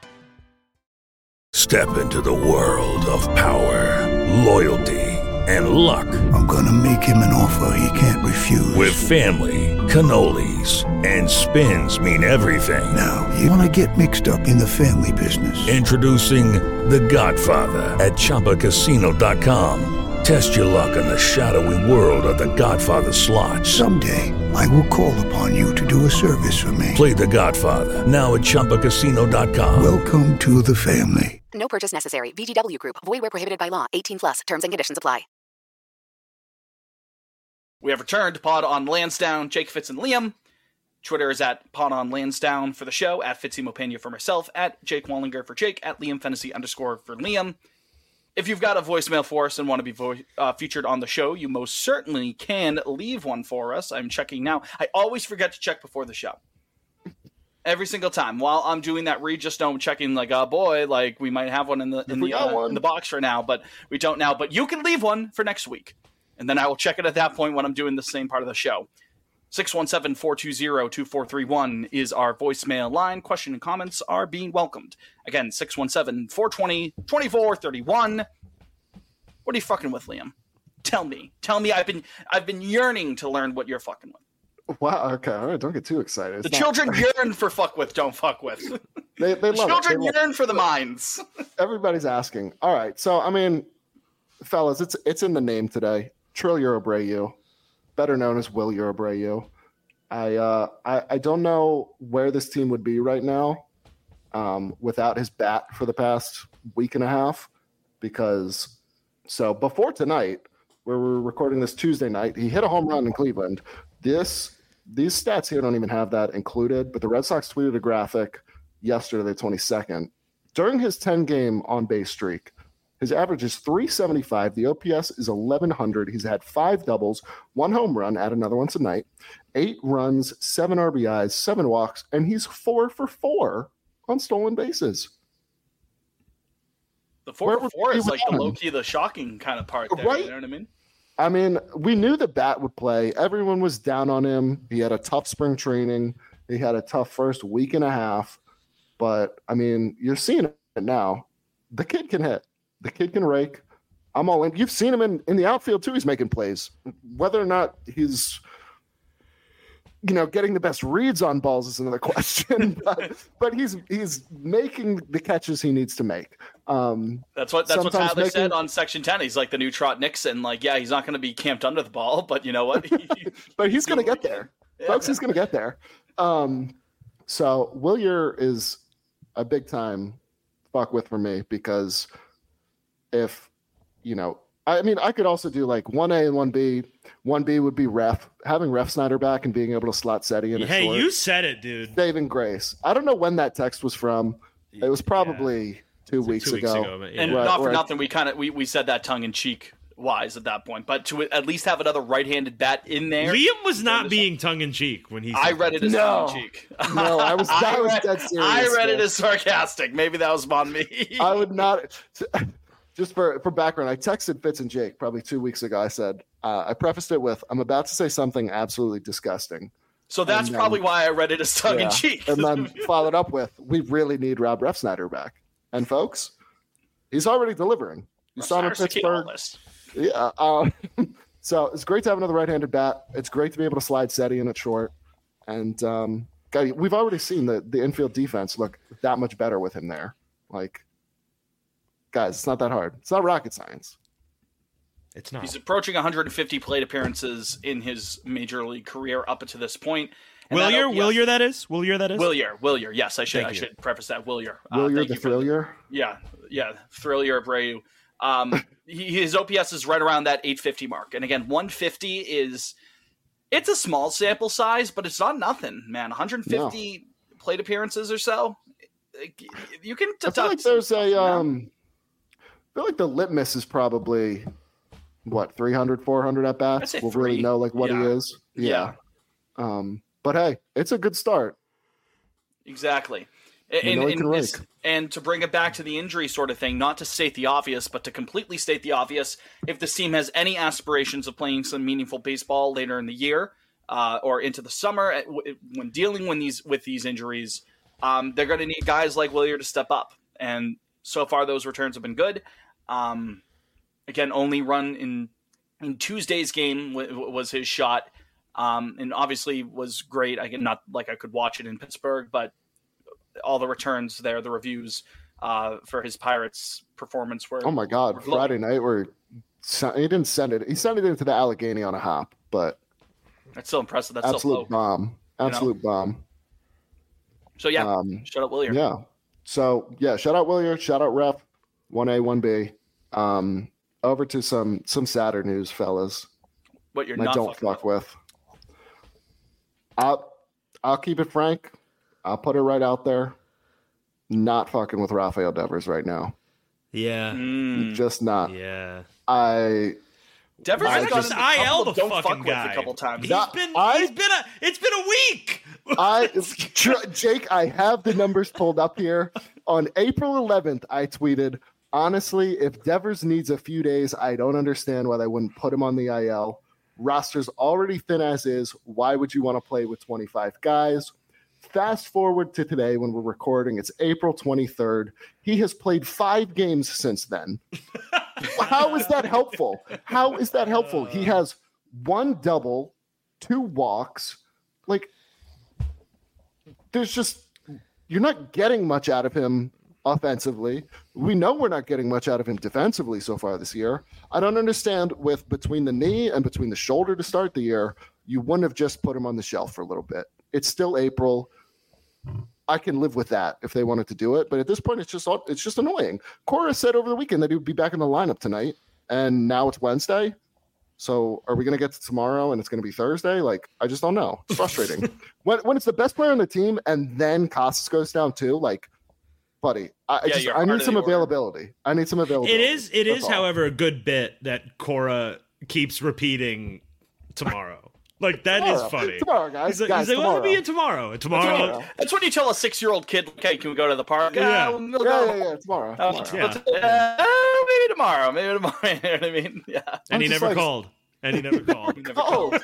Step into the world of power, loyalty, and luck. I'm going to make him an offer he can't refuse. With family, cannolis, and spins mean everything. Now, you want to get mixed up in the family business. Introducing The Godfather at ChumbaCasino.com. Test your luck in the shadowy world of The Godfather slot. Someday, I will call upon you to do a service for me. Play The Godfather, now at ChumbaCasino.com. Welcome to the family. No purchase necessary. VGW Group. Void where prohibited by law. 18+. Terms and conditions apply. We have returned to Pod on Lansdowne. Jake, Fitz, and Liam. Twitter is at Pod on Lansdowne for the show, at Fitzy Mopena for myself, at Jake Wallinger for Jake, at Liam Fennessy _ for Liam. If you've got a voicemail for us and want to be featured on the show, you most certainly can leave one for us. I'm checking now. I always forget to check before the show. Every single time. While I'm doing that read, just know I'm checking like, oh boy, like we might have one in the box for now, but we don't now. But you can leave one for next week. And then I will check it at that point when I'm doing the same part of the show. 617-420-2431 is our voicemail line. Questions and comments are being welcomed. Again, 617-420-2431. What are you fucking with, Liam? Tell me. I've been yearning to learn what you're fucking with. Wow. Okay. All right. Don't get too excited. The children yearn for fuck with, don't fuck with. They The love children it. yearn for the minds. Everybody's asking. All right. So, I mean, fellas, it's in the name today. Trillier Abreu, better known as Wilyer Abreu. I don't know where this team would be right now without his bat for the past week and a half. Because before tonight, where we're recording this Tuesday night, he hit a home run in Cleveland. These stats here don't even have that included, but the Red Sox tweeted a graphic yesterday, the 22nd. During his 10-game on-base streak, his average is .375. The OPS is 1,100. He's had 5 doubles, 1 home run, add another one tonight, 8 runs, 7 RBIs, 7 walks, and he's 4 for 4 on stolen bases. The 4 for 4 is like the low-key, the shocking kind of part there. Right? You know what I mean? I mean, we knew the bat would play. Everyone was down on him. He had a tough spring training. He had a tough first week and a half. But, I mean, you're seeing it now. The kid can hit. The kid can rake. I'm all in. You've seen him in the outfield, too. He's making plays. Whether or not he's, getting the best reads on balls is another question. but he's making the catches he needs to make. That's what Tyler said on Section 10. He's like the new Trot Nixon. Like, yeah, he's not going to be camped under the ball, but you know what? But he's going to get there. Yeah. Folks, he's going to get there. So Wilyer is a big time fuck with for me because if, I mean, I could also do like 1A and 1B. 1B would be Ref. Having Ref Snyder back and being able to slot Seti in a short. You said it, dude. Saving grace. I don't know when that text was from. It was probably 2 weeks ago. But and not for nothing, we said that tongue in cheek wise at that point, but to at least have another right-handed bat in there. Liam was not being tongue in cheek when he said I read it as tongue in cheek. No, I was dead serious. I read it as sarcastic. Maybe that was on me. I would not. Just for background, I texted Fitz and Jake probably 2 weeks ago. I said, I prefaced it with, I'm about to say something absolutely disgusting. So that's probably why I read it as tongue in cheek. And then followed up with, we really need Rob Refsnyder back. And folks, he's already delivering. You saw him in Pittsburgh. Yeah. So it's great to have another right-handed bat. It's great to be able to slide Seti in at short. And we've already seen the infield defense look that much better with him there. Like, guys, it's not that hard. It's not rocket science. It's not. He's approaching 150 plate appearances in his major league career up to this point. And Wilyer, that is? Wilyer. Yes, I should preface that. Wilyer. Wilyer the Thriller? Yeah. Thriller Abreu. His OPS is right around that 850 mark. And again, 150 it's a small sample size, but it's not nothing, man. 150 plate appearances or so. You can I feel like there's I feel like the litmus is probably 300, 400 at bats. We'll really know what he is. Yeah. But hey, it's a good start. Exactly. And to bring it back to the injury sort of thing, not to state the obvious, but to completely state the obvious, if this team has any aspirations of playing some meaningful baseball later in the year or into the summer, when dealing with these injuries, they're going to need guys like Wilyer to step up. And so far, those returns have been good. Again, only run in Tuesday's game was his shot, and obviously was great. Not like I could watch it in Pittsburgh, but all the returns there, the reviews for his Pirates performance were. Oh my God! Friday night, where he didn't send it. He sent it into the Allegheny on a hop, but that's still impressive. That's absolute bomb. Absolute bomb. So yeah, shout out Wilyer. Yeah. So yeah, shout out Wilyer. Shout out Ref. 1A, 1B. Over to some sadder news, fellas. What you're not don't fuck with. I'll keep it frank. I'll put it right out there. Not fucking with Rafael Devers right now. Yeah. Just not. Yeah. Devers has just IL the fucking guy a couple times. It's been a week. Jake, I have the numbers pulled up here. On April 11th, I tweeted, honestly, if Devers needs a few days, I don't understand why they wouldn't put him on the IL. Roster's already thin as is. Why would you want to play with 25 guys? Fast forward to today when we're recording. It's April 23rd. He has played 5 games since then. How is that helpful? He has 1 double, 2 walks, like, you're not getting much out of him offensively. We know we're not getting much out of him defensively so far this year. I don't understand with between the knee and between the shoulder to start the year, you wouldn't have just put him on the shelf for a little bit. It's still April. I can live with that if they wanted to do it. But at this point, it's just annoying. Cora said over the weekend that he would be back in the lineup tonight, and now it's Wednesday. So are we going to get to tomorrow and it's going to be Thursday? Like, I just don't know. It's frustrating. when it's the best player on the team and then Costas goes down too, like, buddy, I need some availability. I need some availability. It is, however, a good bit that Cora keeps repeating tomorrow. Like, that is funny. Tomorrow, guys. He's like, well, I'll be in tomorrow. Tomorrow. That's when you tell a 6-year-old kid, okay, can we go to the park? Yeah, tomorrow. Maybe tomorrow. You know what I mean? Yeah. And he never called. He never called.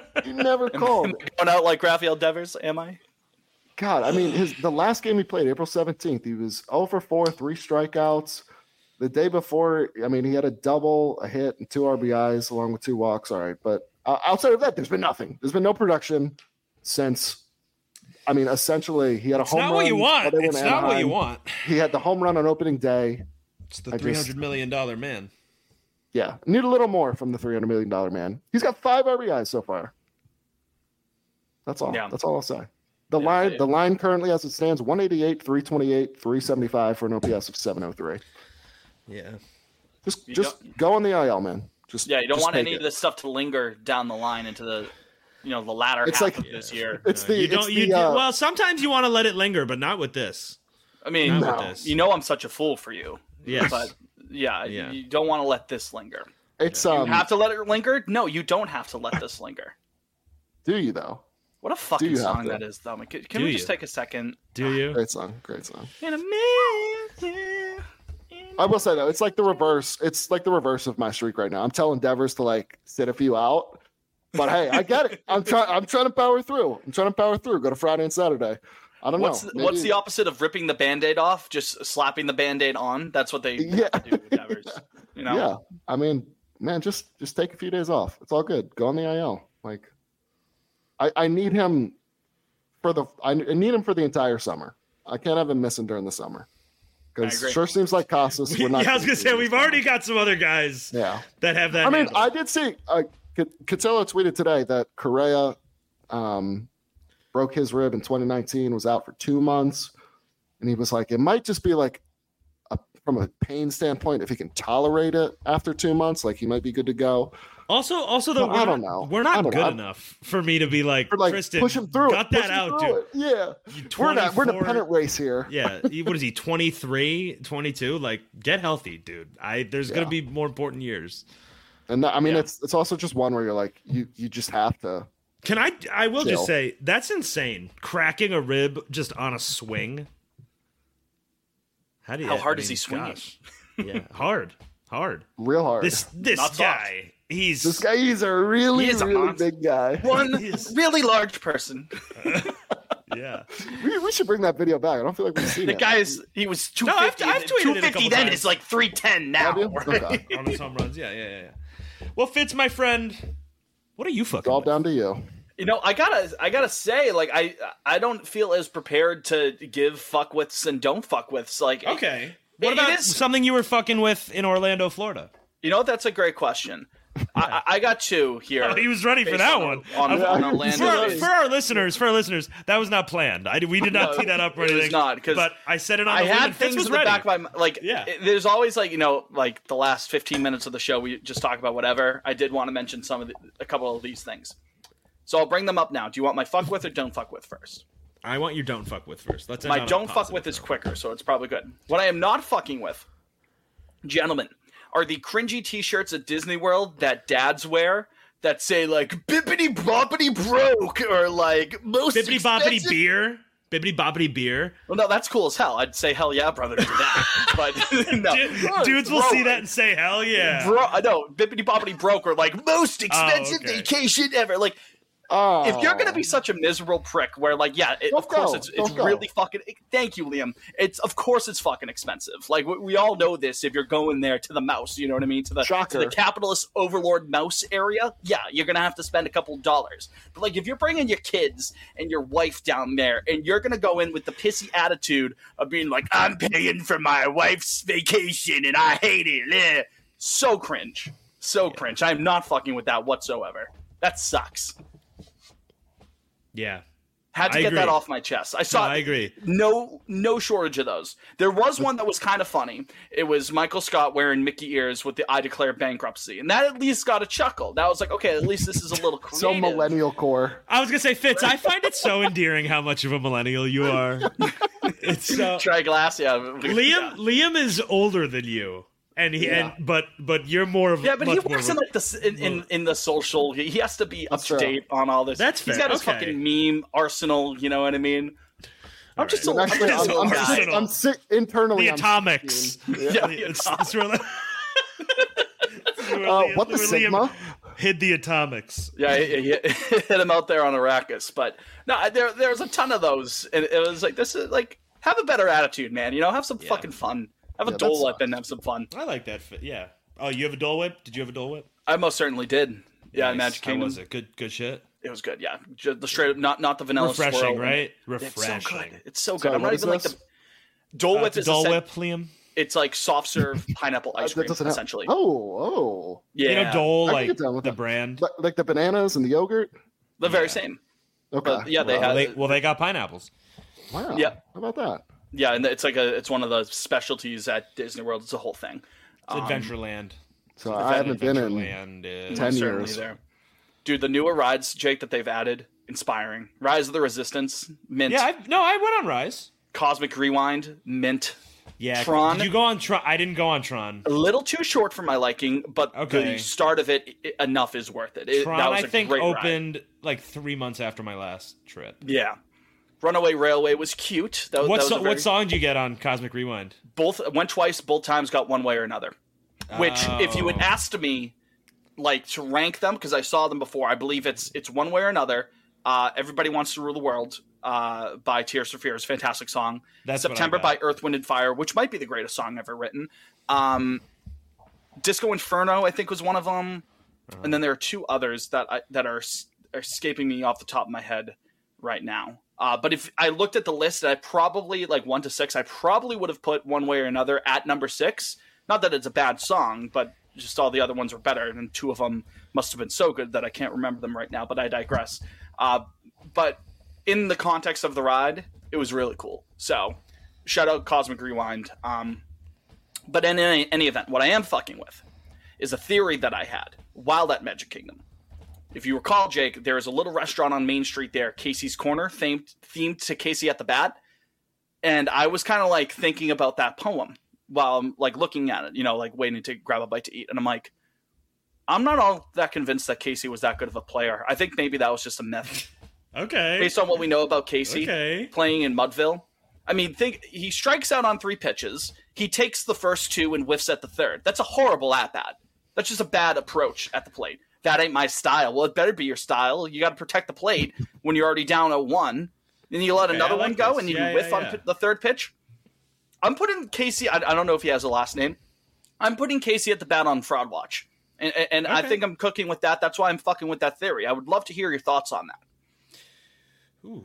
Going out like Rafael Devers, am I? God, I mean, the last game he played, April 17th, he was 0 for 4, 3 strikeouts. The day before, I mean, he had a double, a hit, and 2 RBIs along with 2 walks. All right, but outside of that, there's been nothing. There's been no production since. I mean, essentially, he had a home run. It's not what you want. It's not what you want. He had the home run on opening day. It's the $300 million man. Yeah, need a little more from the $300 million man. He's got 5 RBIs so far. That's all. Yeah. That's all I'll say. The line currently, as it stands, 188, 328, 375 for an OPS of 703. Yeah. Just go on the IL, man. You don't want any of this stuff to linger down the line into the, the latter half of this year. Well, sometimes you want to let it linger, but not with this. I mean, I'm such a fool for you. Yes. But you don't want to let this linger. You have to let it linger? No, you don't have to let this linger. Do you though? What a fucking song that is, though. Can we just take a second? Do you? Great song. In a minute. I will say though, it's like the reverse. It's like the reverse of my streak right now. I'm telling Devers to like sit a few out, but hey, I get it. I'm trying to power through. Go to Friday and Saturday. I don't know. What's the opposite of ripping the Band-Aid off? Just slapping the Band-Aid on. That's what they have to do with Devers. Yeah. I mean, man, just take a few days off. It's all good. Go on the IL. Like, I need him for the entire summer. I can't have him missing during the summer. Because it sure seems like Costas. I was going to say, we've already got some other guys that have that. I mean, I did see, Cotillo tweeted today that Correa broke his rib in 2019, was out for 2 months. And he was like, it might just be like, from a pain standpoint, if he can tolerate it after 2 months, like he might be good to go. Also, though, I don't know. We're not good enough for me to be like, Tristan, push him through. Got that out, dude. Yeah, we're in a pennant race here. Yeah, what is he? 23, 22? Like, get healthy, dude. There's gonna be more important years. And I mean, it's also just one where you're like, you just have to. I will just say that's insane. Cracking a rib just on a swing. How hard is he swinging? Yeah, hard, real hard. This guy. He's a really big guy. One really large person. Yeah. We should bring that video back. I don't feel like we've seen it. The guy he was 250. I've tweeted 250 then is like 310 now. Right? On his home runs. Yeah. Well, Fitz, my friend, what are you fucking? It's all down to you. I gotta say, like, I don't feel as prepared to give fuckwiths and don't fuckwiths. Like, okay. What about something you were fucking with in Orlando, Florida? That's a great question. I got 2 here. Oh, he was ready for that one. On Orlando. For our listeners, that was not planned. We did not tee that up or anything. It was not, but I said it on I the had things in the back of my there's always like the last 15 minutes of the show we just talk about whatever. I did want to mention a couple of these things, so I'll bring them up now. Do you want my fuck with or don't fuck with first? I want your don't fuck with first. Let's. My don't fuck with is quicker, so it's probably good. What I am not fucking with, gentlemen, are the cringy t-shirts at Disney World that dads wear that say like bippity boppity broke or like most bippity expensive... boppity beer. Bippity boppity beer. Well, no, that's cool as hell. I'd say hell yeah, brother, to that. But no, dudes will see that and say hell yeah. No, bippity boppity broke or like most expensive vacation ever. Like, If you're gonna be such a miserable prick, where like, of course it's really fucking. Thank you, Liam. Of course it's fucking expensive. Like we all know this. If you're going there to the mouse, you know what I mean, to the capitalist overlord mouse area, you're gonna have to spend a couple dollars. But like, if you're bringing your kids and your wife down there, and you're gonna go in with the pissy attitude of being like, I'm paying for my wife's vacation and I hate it, so cringe, cringe. I'm not fucking with that whatsoever. That sucks. Yeah. Had to get that off my chest. I agree. No shortage of those. There was one that was kind of funny. It was Michael Scott wearing Mickey ears with the I declare bankruptcy. And that at least got a chuckle. That was like, okay, at least this is a little creative. So millennial core. I was going to say, Fitz, I find it so endearing how much of a millennial you are. It's so... Try glass, Liam is older than you. But you're more of but he works in like in the social. He has to be up to date on all this. That's fair. He's got his fucking meme arsenal. You know what I mean? I'm just I'm internally. The atomics. It's really. What the Sigma? Hid the atomics. Yeah, he hit him out there on Arrakis. But no, there's a ton of those, and it was like, this is like, have a better attitude, man. You know, have some fucking fun. Have a Dole Whip and have some fun. I like that. Yeah. Oh, you have a Dole Whip? Did you have a Dole Whip? I most certainly did. Yeah, nice. Magic Kingdom. How was it? Good shit? It was good, yeah. Just the straight up, not the vanilla refreshing, swirl. Right? Refreshing. It's so good. I'm not even like the Dole Whip is Dole Whip, Liam. It's like soft serve pineapple ice cream, essentially. Oh. Yeah. You know Dole, like the brand? Like the bananas and the yogurt? The very same. Okay. But, they got pineapples. Wow. Yeah. How about that? Yeah, and it's one of the specialties at Disney World. It's a whole thing. It's Adventureland. So I haven't been in 10 years. There. Dude, the newer rides, Jake, that they've added, inspiring. Rise of the Resistance, mint. Yeah, I went on Rise. Cosmic Rewind, mint. Yeah, Tron. Did you go on Tron? I didn't go on Tron. A little too short for my liking, but the start of it, enough is worth it. Tron, that was I think, opened ride. like 3 months after my last trip. Yeah. Runaway Railway was cute. What song did you get on Cosmic Rewind? Both went twice. Both times got one way or another. Which, if you had asked me, like to rank them, because I saw them before, I believe it's one way or another. Everybody Wants to Rule the World by Tears for Fears, fantastic song. That's September by Earth, Wind and Fire, which might be the greatest song ever written. Disco Inferno, I think, was one of them, and then there are two others that are escaping me off the top of my head right now. But if I looked at the list, I probably, like 1 to 6, I probably would have put One Way or Another at number 6. Not that it's a bad song, but just all the other ones were better, and two of them must have been so good that I can't remember them right now, but I digress. But in the context of the ride, it was really cool. So, shout out Cosmic Rewind. But in any event, what I am fucking with is a theory that I had while at Magic Kingdom. If you recall, Jake, there is a little restaurant on Main Street there, Casey's Corner, themed to Casey at the Bat. And I was kind of like thinking about that poem while I'm like looking at it, like waiting to grab a bite to eat. And I'm like, I'm not all that convinced that Casey was that good of a player. I think maybe that was just a myth. Okay. Based on what we know about Casey playing in Mudville. I mean, he strikes out on 3 pitches. He takes the first 2 and whiffs at the third. That's a horrible at-bat. That's just a bad approach at the plate. That ain't my style. Well, it better be your style. You got to protect the plate when you're already down 0-1. Then you let another one go, and you whiff on the third pitch. I'm putting Casey. I don't know if he has a last name. I'm putting Casey at the bat on Fraud Watch, and I think I'm cooking with that. That's why I'm fucking with that theory. I would love to hear your thoughts on that. Ooh.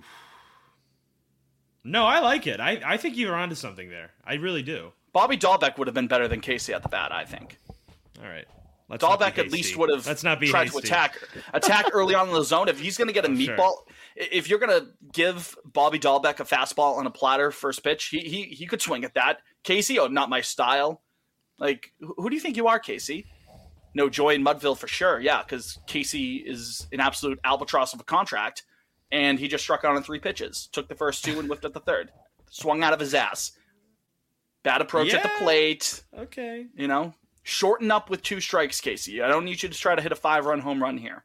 No, I like it. I think you're onto something there. I really do. Bobby Dahlbeck would have been better than Casey at the bat, I think. All right. Dahlbeck at least would have tried to attack early on in the zone. If he's going to get a meatball, if you're going to give Bobby Dahlbeck a fastball on a platter first pitch, he could swing at that. Casey, not my style. Like, who do you think you are, Casey? No joy in Mudville for sure. Yeah, because Casey is an absolute albatross of a contract, and he just struck out on 3 pitches. Took the first 2 and whiffed at the third. Swung out of his ass. Bad approach at the plate. Okay. Shorten up with 2 strikes, Casey. I don't need you to try to hit a 5-run home run here.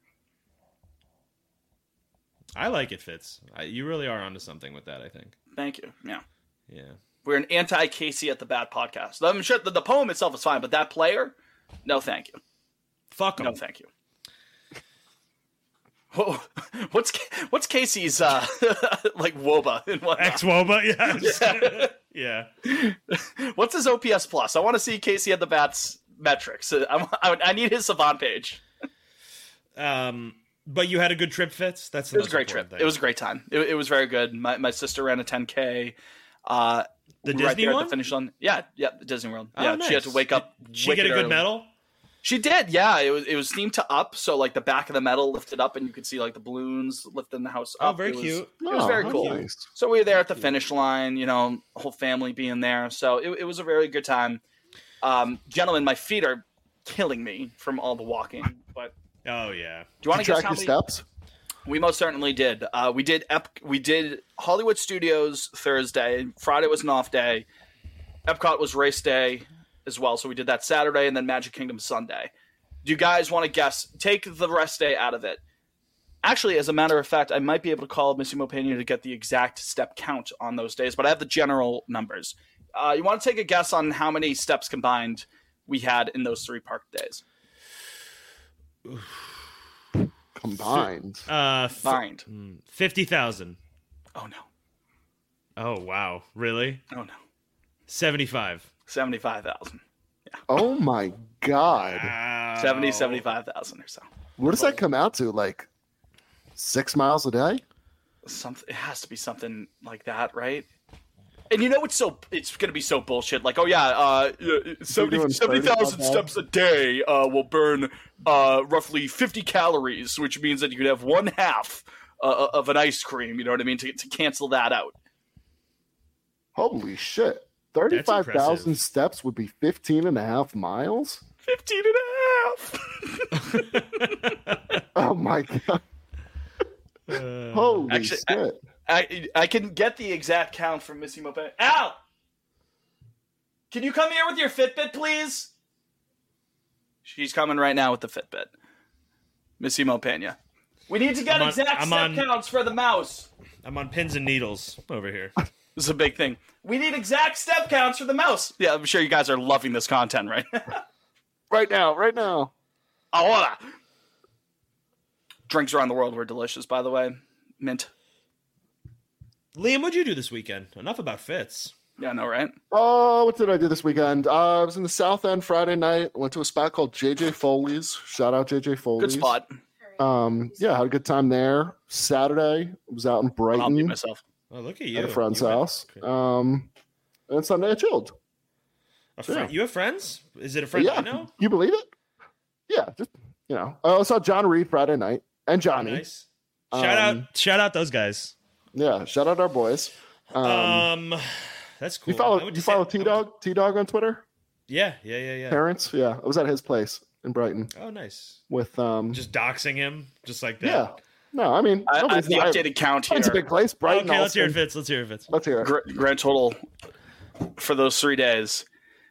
I like it, Fitz. You really are onto something with that, I think. Thank you. Yeah. Yeah. We're an anti-Casey at the Bat podcast. I'm sure the poem itself is fine, but that player, no thank you. Fuck him. No thank you. What's Casey's like WOBA and whatnot? Ex-WOBA, yeah. Yeah. What's his OPS plus? I want to see Casey at the bats metrics. I need his Savant page. But you had a good trip, Fitz. It was a great trip. Thing. It was a great time. It was very good. My sister ran a 10K. The Disney right there one? At the finish line. Yeah, the Disney World. Oh, yeah, nice. She had to wake up. Did she get a good medal? She did. Yeah, it was themed to up, so like the back of the medal lifted up, and you could see like the balloons lifting the house up. Oh, very cute. It was very cool. Nice. So we were there at the finish line. Whole family being there. So it was a very good time. Gentlemen, my feet are killing me from all the walking. But oh yeah. Do you want to track guess how your many steps? We most certainly did. We did Hollywood Studios Thursday. Friday was an off day. Epcot was race day as well, so we did that Saturday, and then Magic Kingdom Sunday. Do you guys want to guess? Take the rest day out of it. Actually, as a matter of fact, I might be able to call Missy Mopena to get the exact step count on those days, but I have the general numbers. You want to take a guess on how many steps combined we had in those 3 park days? Combined. Combined. 50,000. Oh, no. Oh, wow. Really? Oh, no. 75. 75,000. Yeah. Oh, my God. Wow. 75,000 or so. What does that come out to? Like 6 miles a day? It has to be something like that, right? And it's going to be so bullshit. Like, oh yeah, 70,000 steps a day will burn roughly 50 calories, which means that you could have 1/2 of an ice cream. You know what I mean? To cancel that out. Holy shit! 35,000 steps would be 15.5 miles. 15.5. Oh my God! Holy shit! I can get the exact count from Missy Mopena. Al! Can you come here with your Fitbit, please? She's coming right now with the Fitbit. Missy Mopena. We need to get exact step counts for the mouse. I'm on pins and needles over here. This is a big thing. We need exact step counts for the mouse. Yeah, I'm sure you guys are loving this content, right? Right now. Ahora. Drinks around the world were delicious, by the way. Mint. Liam, what'd you do this weekend? Enough about Fitz. Yeah, I know, right? Oh, what did I do this weekend? I was in the South End Friday night. Went to a spot called JJ Foley's. Shout out JJ Foley's. Good spot. Yeah, had a good time there. Saturday, I was out in Brighton. I'll mute myself. Oh, look at you. At a friend's house. And Sunday I chilled. You have friends? Is it a friend I know? You believe it? Yeah, just I saw John Reed Friday night and Johnny. Oh, nice. Shout out those guys. Yeah, shout out our boys. That's cool. You follow T-Dog on Twitter? Yeah. Parents? Yeah, I was at his place in Brighton. Oh, nice. With just doxing him, just like that. Yeah. No, I mean, I have the updated count here. It's a big place, Brighton. Okay, let's hear it, Fitz. Let's hear it. Grand total for those 3 days: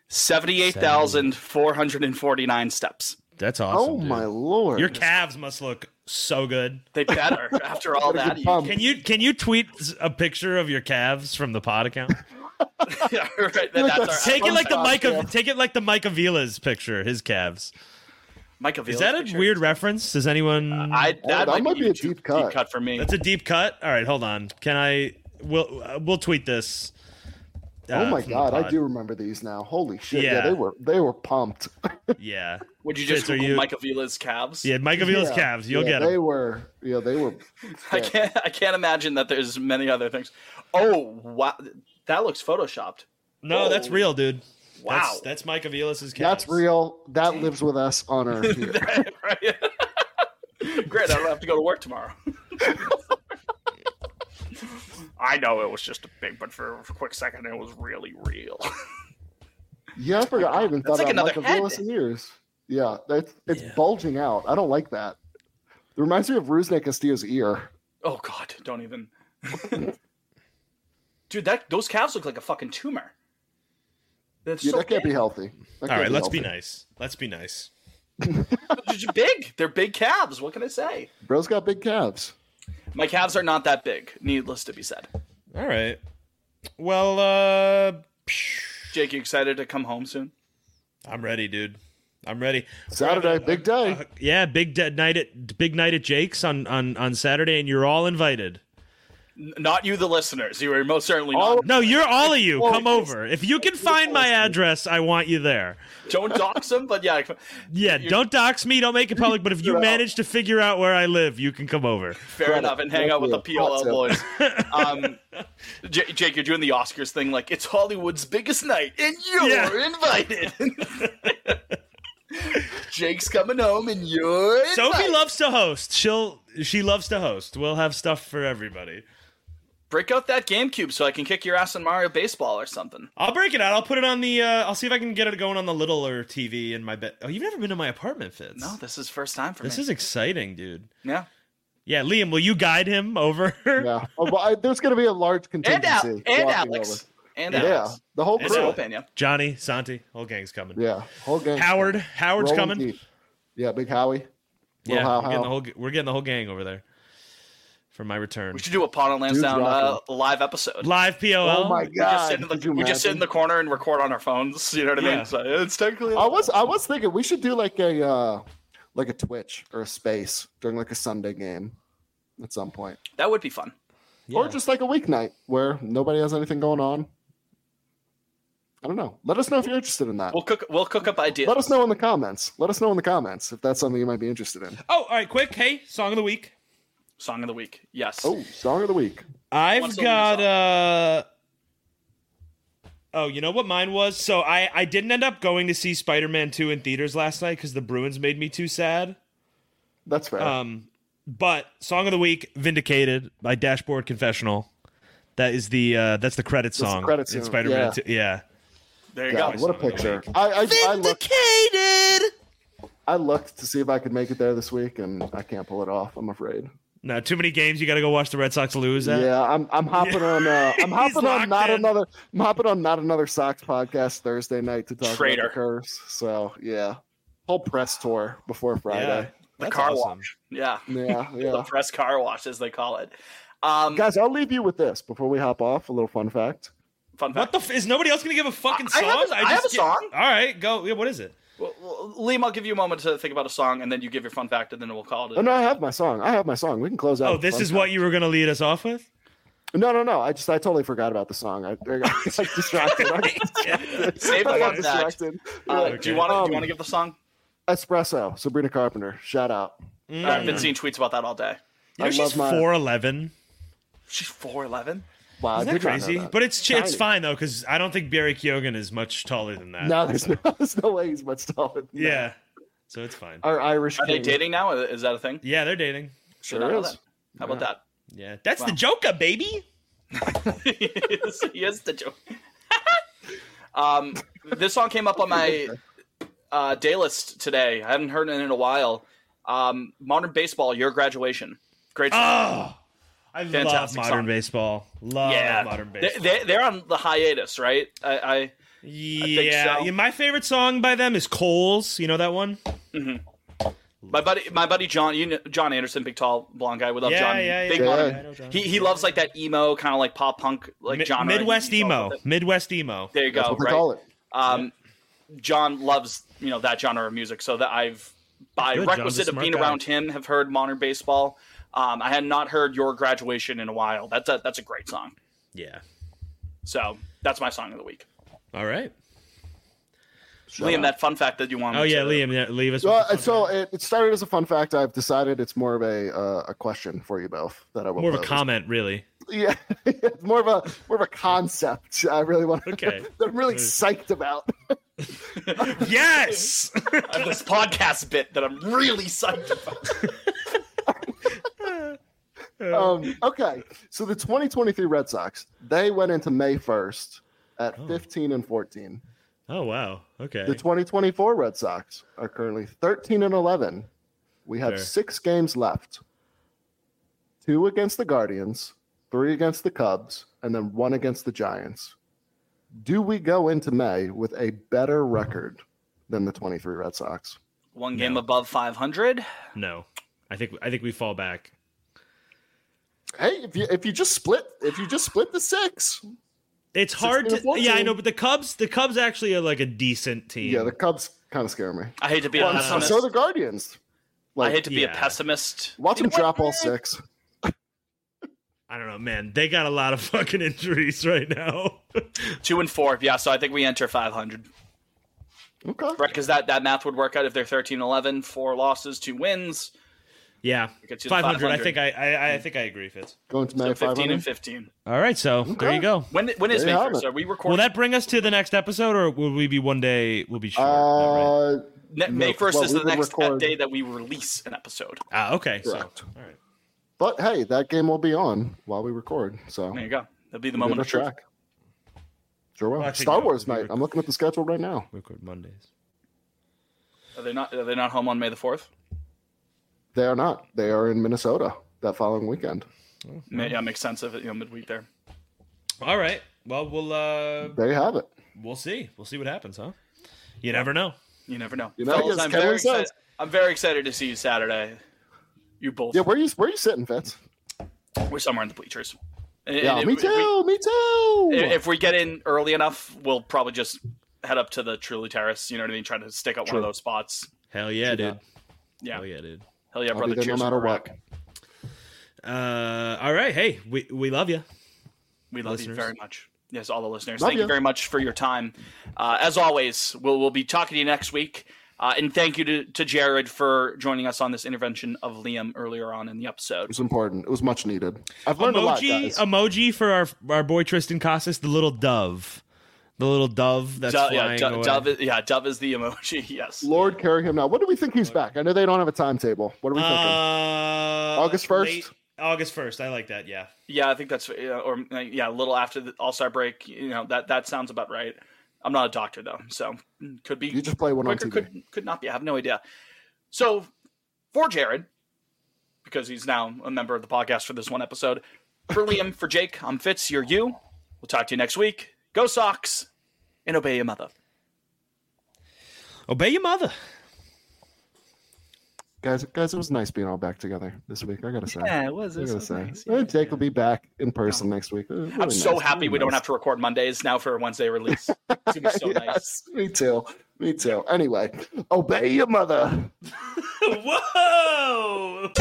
78,449 steps. That's awesome. Oh my Lord! Your calves must look so good. They better after all that. Can you tweet a picture of your calves from the pod account? Yeah, right. Take it like the Mike Avila's picture, his calves. Mike Avila's Is that a weird reference? Does anyone? That might be a deep cut for me. That's a deep cut. All right, hold on. We'll tweet this. Oh my God, I do remember these now. Holy shit! Yeah, they were pumped. Yeah. Would you just Google Mike Avila's calves? Yeah, Mike Avila's calves. You'll get them. They were. I can't imagine that there's many other things. Oh wow, that looks photoshopped. No, that's real, dude. Wow, that's Mike Avila's calves. That's real. That lives with us on Earth here. Right. Great, I don't have to go to work tomorrow. I know it was just a big, but for a quick second, it was really real. Yeah, I forgot. I haven't thought about Mike Avila's in years. Yeah, it's bulging out. I don't like that. It reminds me of Rusney Castillo's ear. Oh God, don't even. Dude, those calves look like a fucking tumor. That can't be healthy. All right, let's be nice. Let's be nice. They're big. They're big calves. What can I say? Bro's got big calves. My calves are not that big, needless to be said. All right. Well, Jake, you excited to come home soon? I'm ready, dude. I'm ready. Saturday, big day. Yeah, big night at Jake's on Saturday, and you're all invited. Not you, the listeners. You are most certainly not. No, you're all of you. Come over. If you can find my address, I want you there. Don't dox them, but yeah. Yeah, don't dox me. Don't make it public. But if you manage to figure out where I live, you can come over. Fair enough, and hang out with the PLL boys. Jake, you're doing the Oscars thing. Like, it's Hollywood's biggest night, and you're invited. Jake's coming home, and you're invited. Sophie loves to host. She loves to host. We'll have stuff for everybody. Break out that GameCube so I can kick your ass in Mario Baseball or something. I'll break it out. I'll put it on the. I'll see if I can get it going on the littler TV in my bed. Oh, you've never been to my apartment, Fitz? No, this is first time for me. This is exciting, dude. Yeah. Yeah, Liam, will you guide him over? Yeah. There's going to be a large contingency. And Alex. And Alex. The whole crew. Johnny, Santi, whole gang's coming. Yeah, whole gang. Howard's Rolling coming. Deep. Yeah, Big Howie. Yeah, we're getting the whole gang over there for my return. We should do a Pod on Lansdowne live episode. Live POL. Oh my god! We just sit in the corner and record on our phones. You know what I mean? So it's technically. I was thinking we should do like a Twitch or a Space during like a Sunday game at some point. That would be fun. Or just like a weeknight where nobody has anything going on. I don't know. Let us know if you're interested in that. We'll cook up ideas. Let us know in the comments. If that's something you might be interested in. Oh, all right, quick. Hey, song of the week. Song of the week. Yes. Oh, song of the week. I've got oh, you know what mine was? So I didn't end up going to see Spider-Man 2 in theaters last night because the Bruins made me too sad. That's fair. But song of the week, Vindicated by Dashboard Confessional. That is that's the credit song. Credit song. In Spider-Man 2. Yeah. There you go. What a picture. I looked to see if I could make it there this week, and I can't pull it off, I'm afraid. No, too many games. You got to go watch the Red Sox lose. Yeah, I'm hopping on. I'm hopping on not another Sox podcast Thursday night to talk about the curse. So yeah, whole press tour before Friday. Yeah, the car wash. Yeah. The press car wash, as they call it. Guys, I'll leave you with this before we hop off. A little fun fact. What is nobody else going to give a fucking song? I have a song. All right, go. Yeah, what is it? Well, Liam, I'll give you a moment to think about a song, and then you give your fun fact, and then we'll call it. Oh, no, I have my song. We can close out. Oh, this is what you were going to lead us off with? No. I totally forgot about the song. I got distracted. Save the fun fact. Do you want to give the song? Espresso, Sabrina Carpenter. Shout out. I've been seeing tweets about that all day. She's 4'11". She's 4'11". Wow, isn't that crazy? But it's fine though, because I don't think Barry Keoghan is much taller than that. No, there's no way he's much taller than that. So it's fine. Our Irish. Are they dating now? Is that a thing? Yeah, they're dating. Sure is. How about that? Yeah, that's the Joker, baby. He is the Joker. This song came up on my day list today. I hadn't heard it in a while. Modern Baseball, Your Graduation. Great song. I love Modern Baseball. Modern Baseball. They're on the hiatus, right? I think so. My favorite song by them is Coles. You know that one? Mm-hmm. My buddy John, John Anderson, big tall blonde guy. We love John. Yeah. He loves like that emo kind of like pop punk like genre. Midwest emo. There you go. That's what they call it. John loves that genre of music, so that I've by requisite of being around him have heard Modern Baseball. I had not heard Your Graduation in a while. That's a great song. Yeah. So that's my song of the week. All right. Liam, that fun fact that you wanted. Oh yeah, Liam, leave us. So it started as a fun fact. I've decided it's more of a question for you both that I will. More of a comment, really. Yeah, it's more of a concept. I really want. Okay. That I'm really psyched about. Yes. I have this podcast bit that I'm really psyched about. Okay, so the 2023 Red Sox, they went into May 1st at 15-14. Oh wow! Okay. The 2024 Red Sox are currently 13-11. We have 6 games left. 2 against the Guardians, 3 against the Cubs, and then 1 against the Giants. Do we go into May with a better record than the 23 Red Sox? 1 game above 500? No, I think we fall back. Hey, if you just split the 6, it's hard to. Yeah, I know, but the Cubs actually are like a decent team. Yeah, the Cubs kind of scare me. I hate to be a pessimist. So the Guardians. I hate to be a pessimist. Watch them drop all 6. I don't know, man. They got a lot of fucking injuries right now. 2-4. Yeah, so I think we enter 500. Okay. Right, because that math would work out if they're 13-11, 4 losses, 2 wins. Yeah, 500. I think I agree, Fitz. Going to May 15-15. All right, so there you go. When is May 1st? Are we recording? Will that bring us to the next episode, or will we be one day? We'll be short. May 1st is the next day that we release an episode. Okay. Correct. So, all right. But hey, that game will be on while we record. So there you go. That'll be the moment of truth. Sure will. Well, Star Wars night. I'm looking at the schedule right now. Record Mondays. Are they not home on May the 4th? They are not. They are in Minnesota that following weekend. Yeah, makes sense of it. Midweek there. All right. Well, we'll. There you have it. We'll see. We'll see what happens, huh? You never know. You never know. Fellas, I'm very excited to see you Saturday. You both. Yeah, where you sitting, Fitz? We're somewhere in the bleachers. Yeah, me too. If we get in early enough, we'll probably just head up to the Truly Terrace. You know what I mean? Try to stick out one of those spots. Hell yeah, dude. Yeah. Hell yeah, dude. Hell yeah, I'll brother. be there Cheers no matter what. All right. Hey, we love you. We love you very much. Yes, all the listeners. Love Thank you very much for your time. As always, we'll be talking to you next week. And thank you to Jared for joining us on this intervention of Liam earlier on in the episode. It was important. It was much needed. I've learned a lot, guys. Emoji for our boy Tristan Casas, the little dove. The little dove that's flying away. Dove is the emoji, yes. Lord, carry him now. When do we think he's back? I know they don't have a timetable. What are we thinking? August 1st? August 1st. I like that, yeah. Yeah, I think that's, a little after the All-Star break. That sounds about right. I'm not a doctor, though, so could be. You just play one quicker, on TV. Could not be. I have no idea. So, for Jared, because he's now a member of the podcast for this one episode, for Liam, for Jake, I'm Fitz, you're you. We'll talk to you next week. Go Sox, and obey your mother. Obey your mother. Guys, it was nice being all back together this week. I gotta say. Yeah, it was. Nice. Jake will be back in person next week. Really I'm so happy we don't have to record Mondays now for a Wednesday release. It's gonna be so nice. Me too. Anyway, obey your mother. Whoa!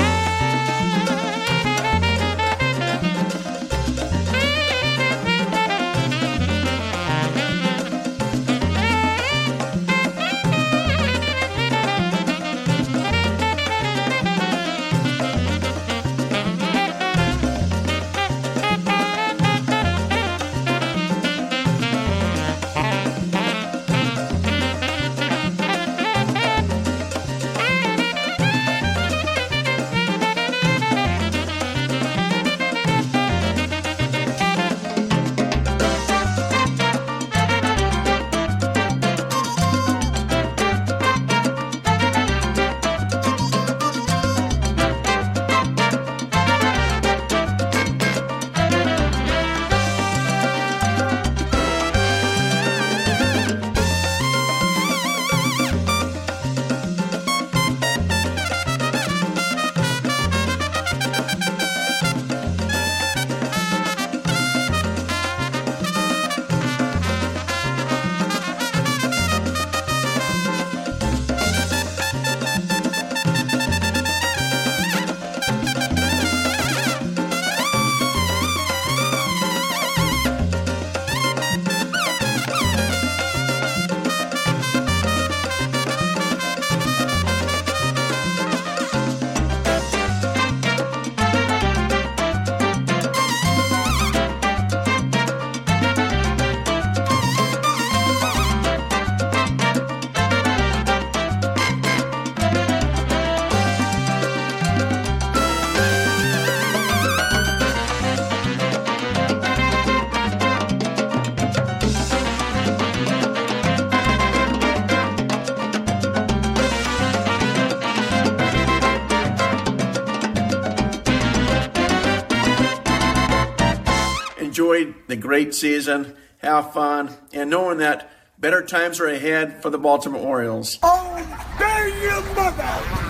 Enjoy the great season, have fun, and knowing that better times are ahead for the Baltimore Orioles. Obey your mother!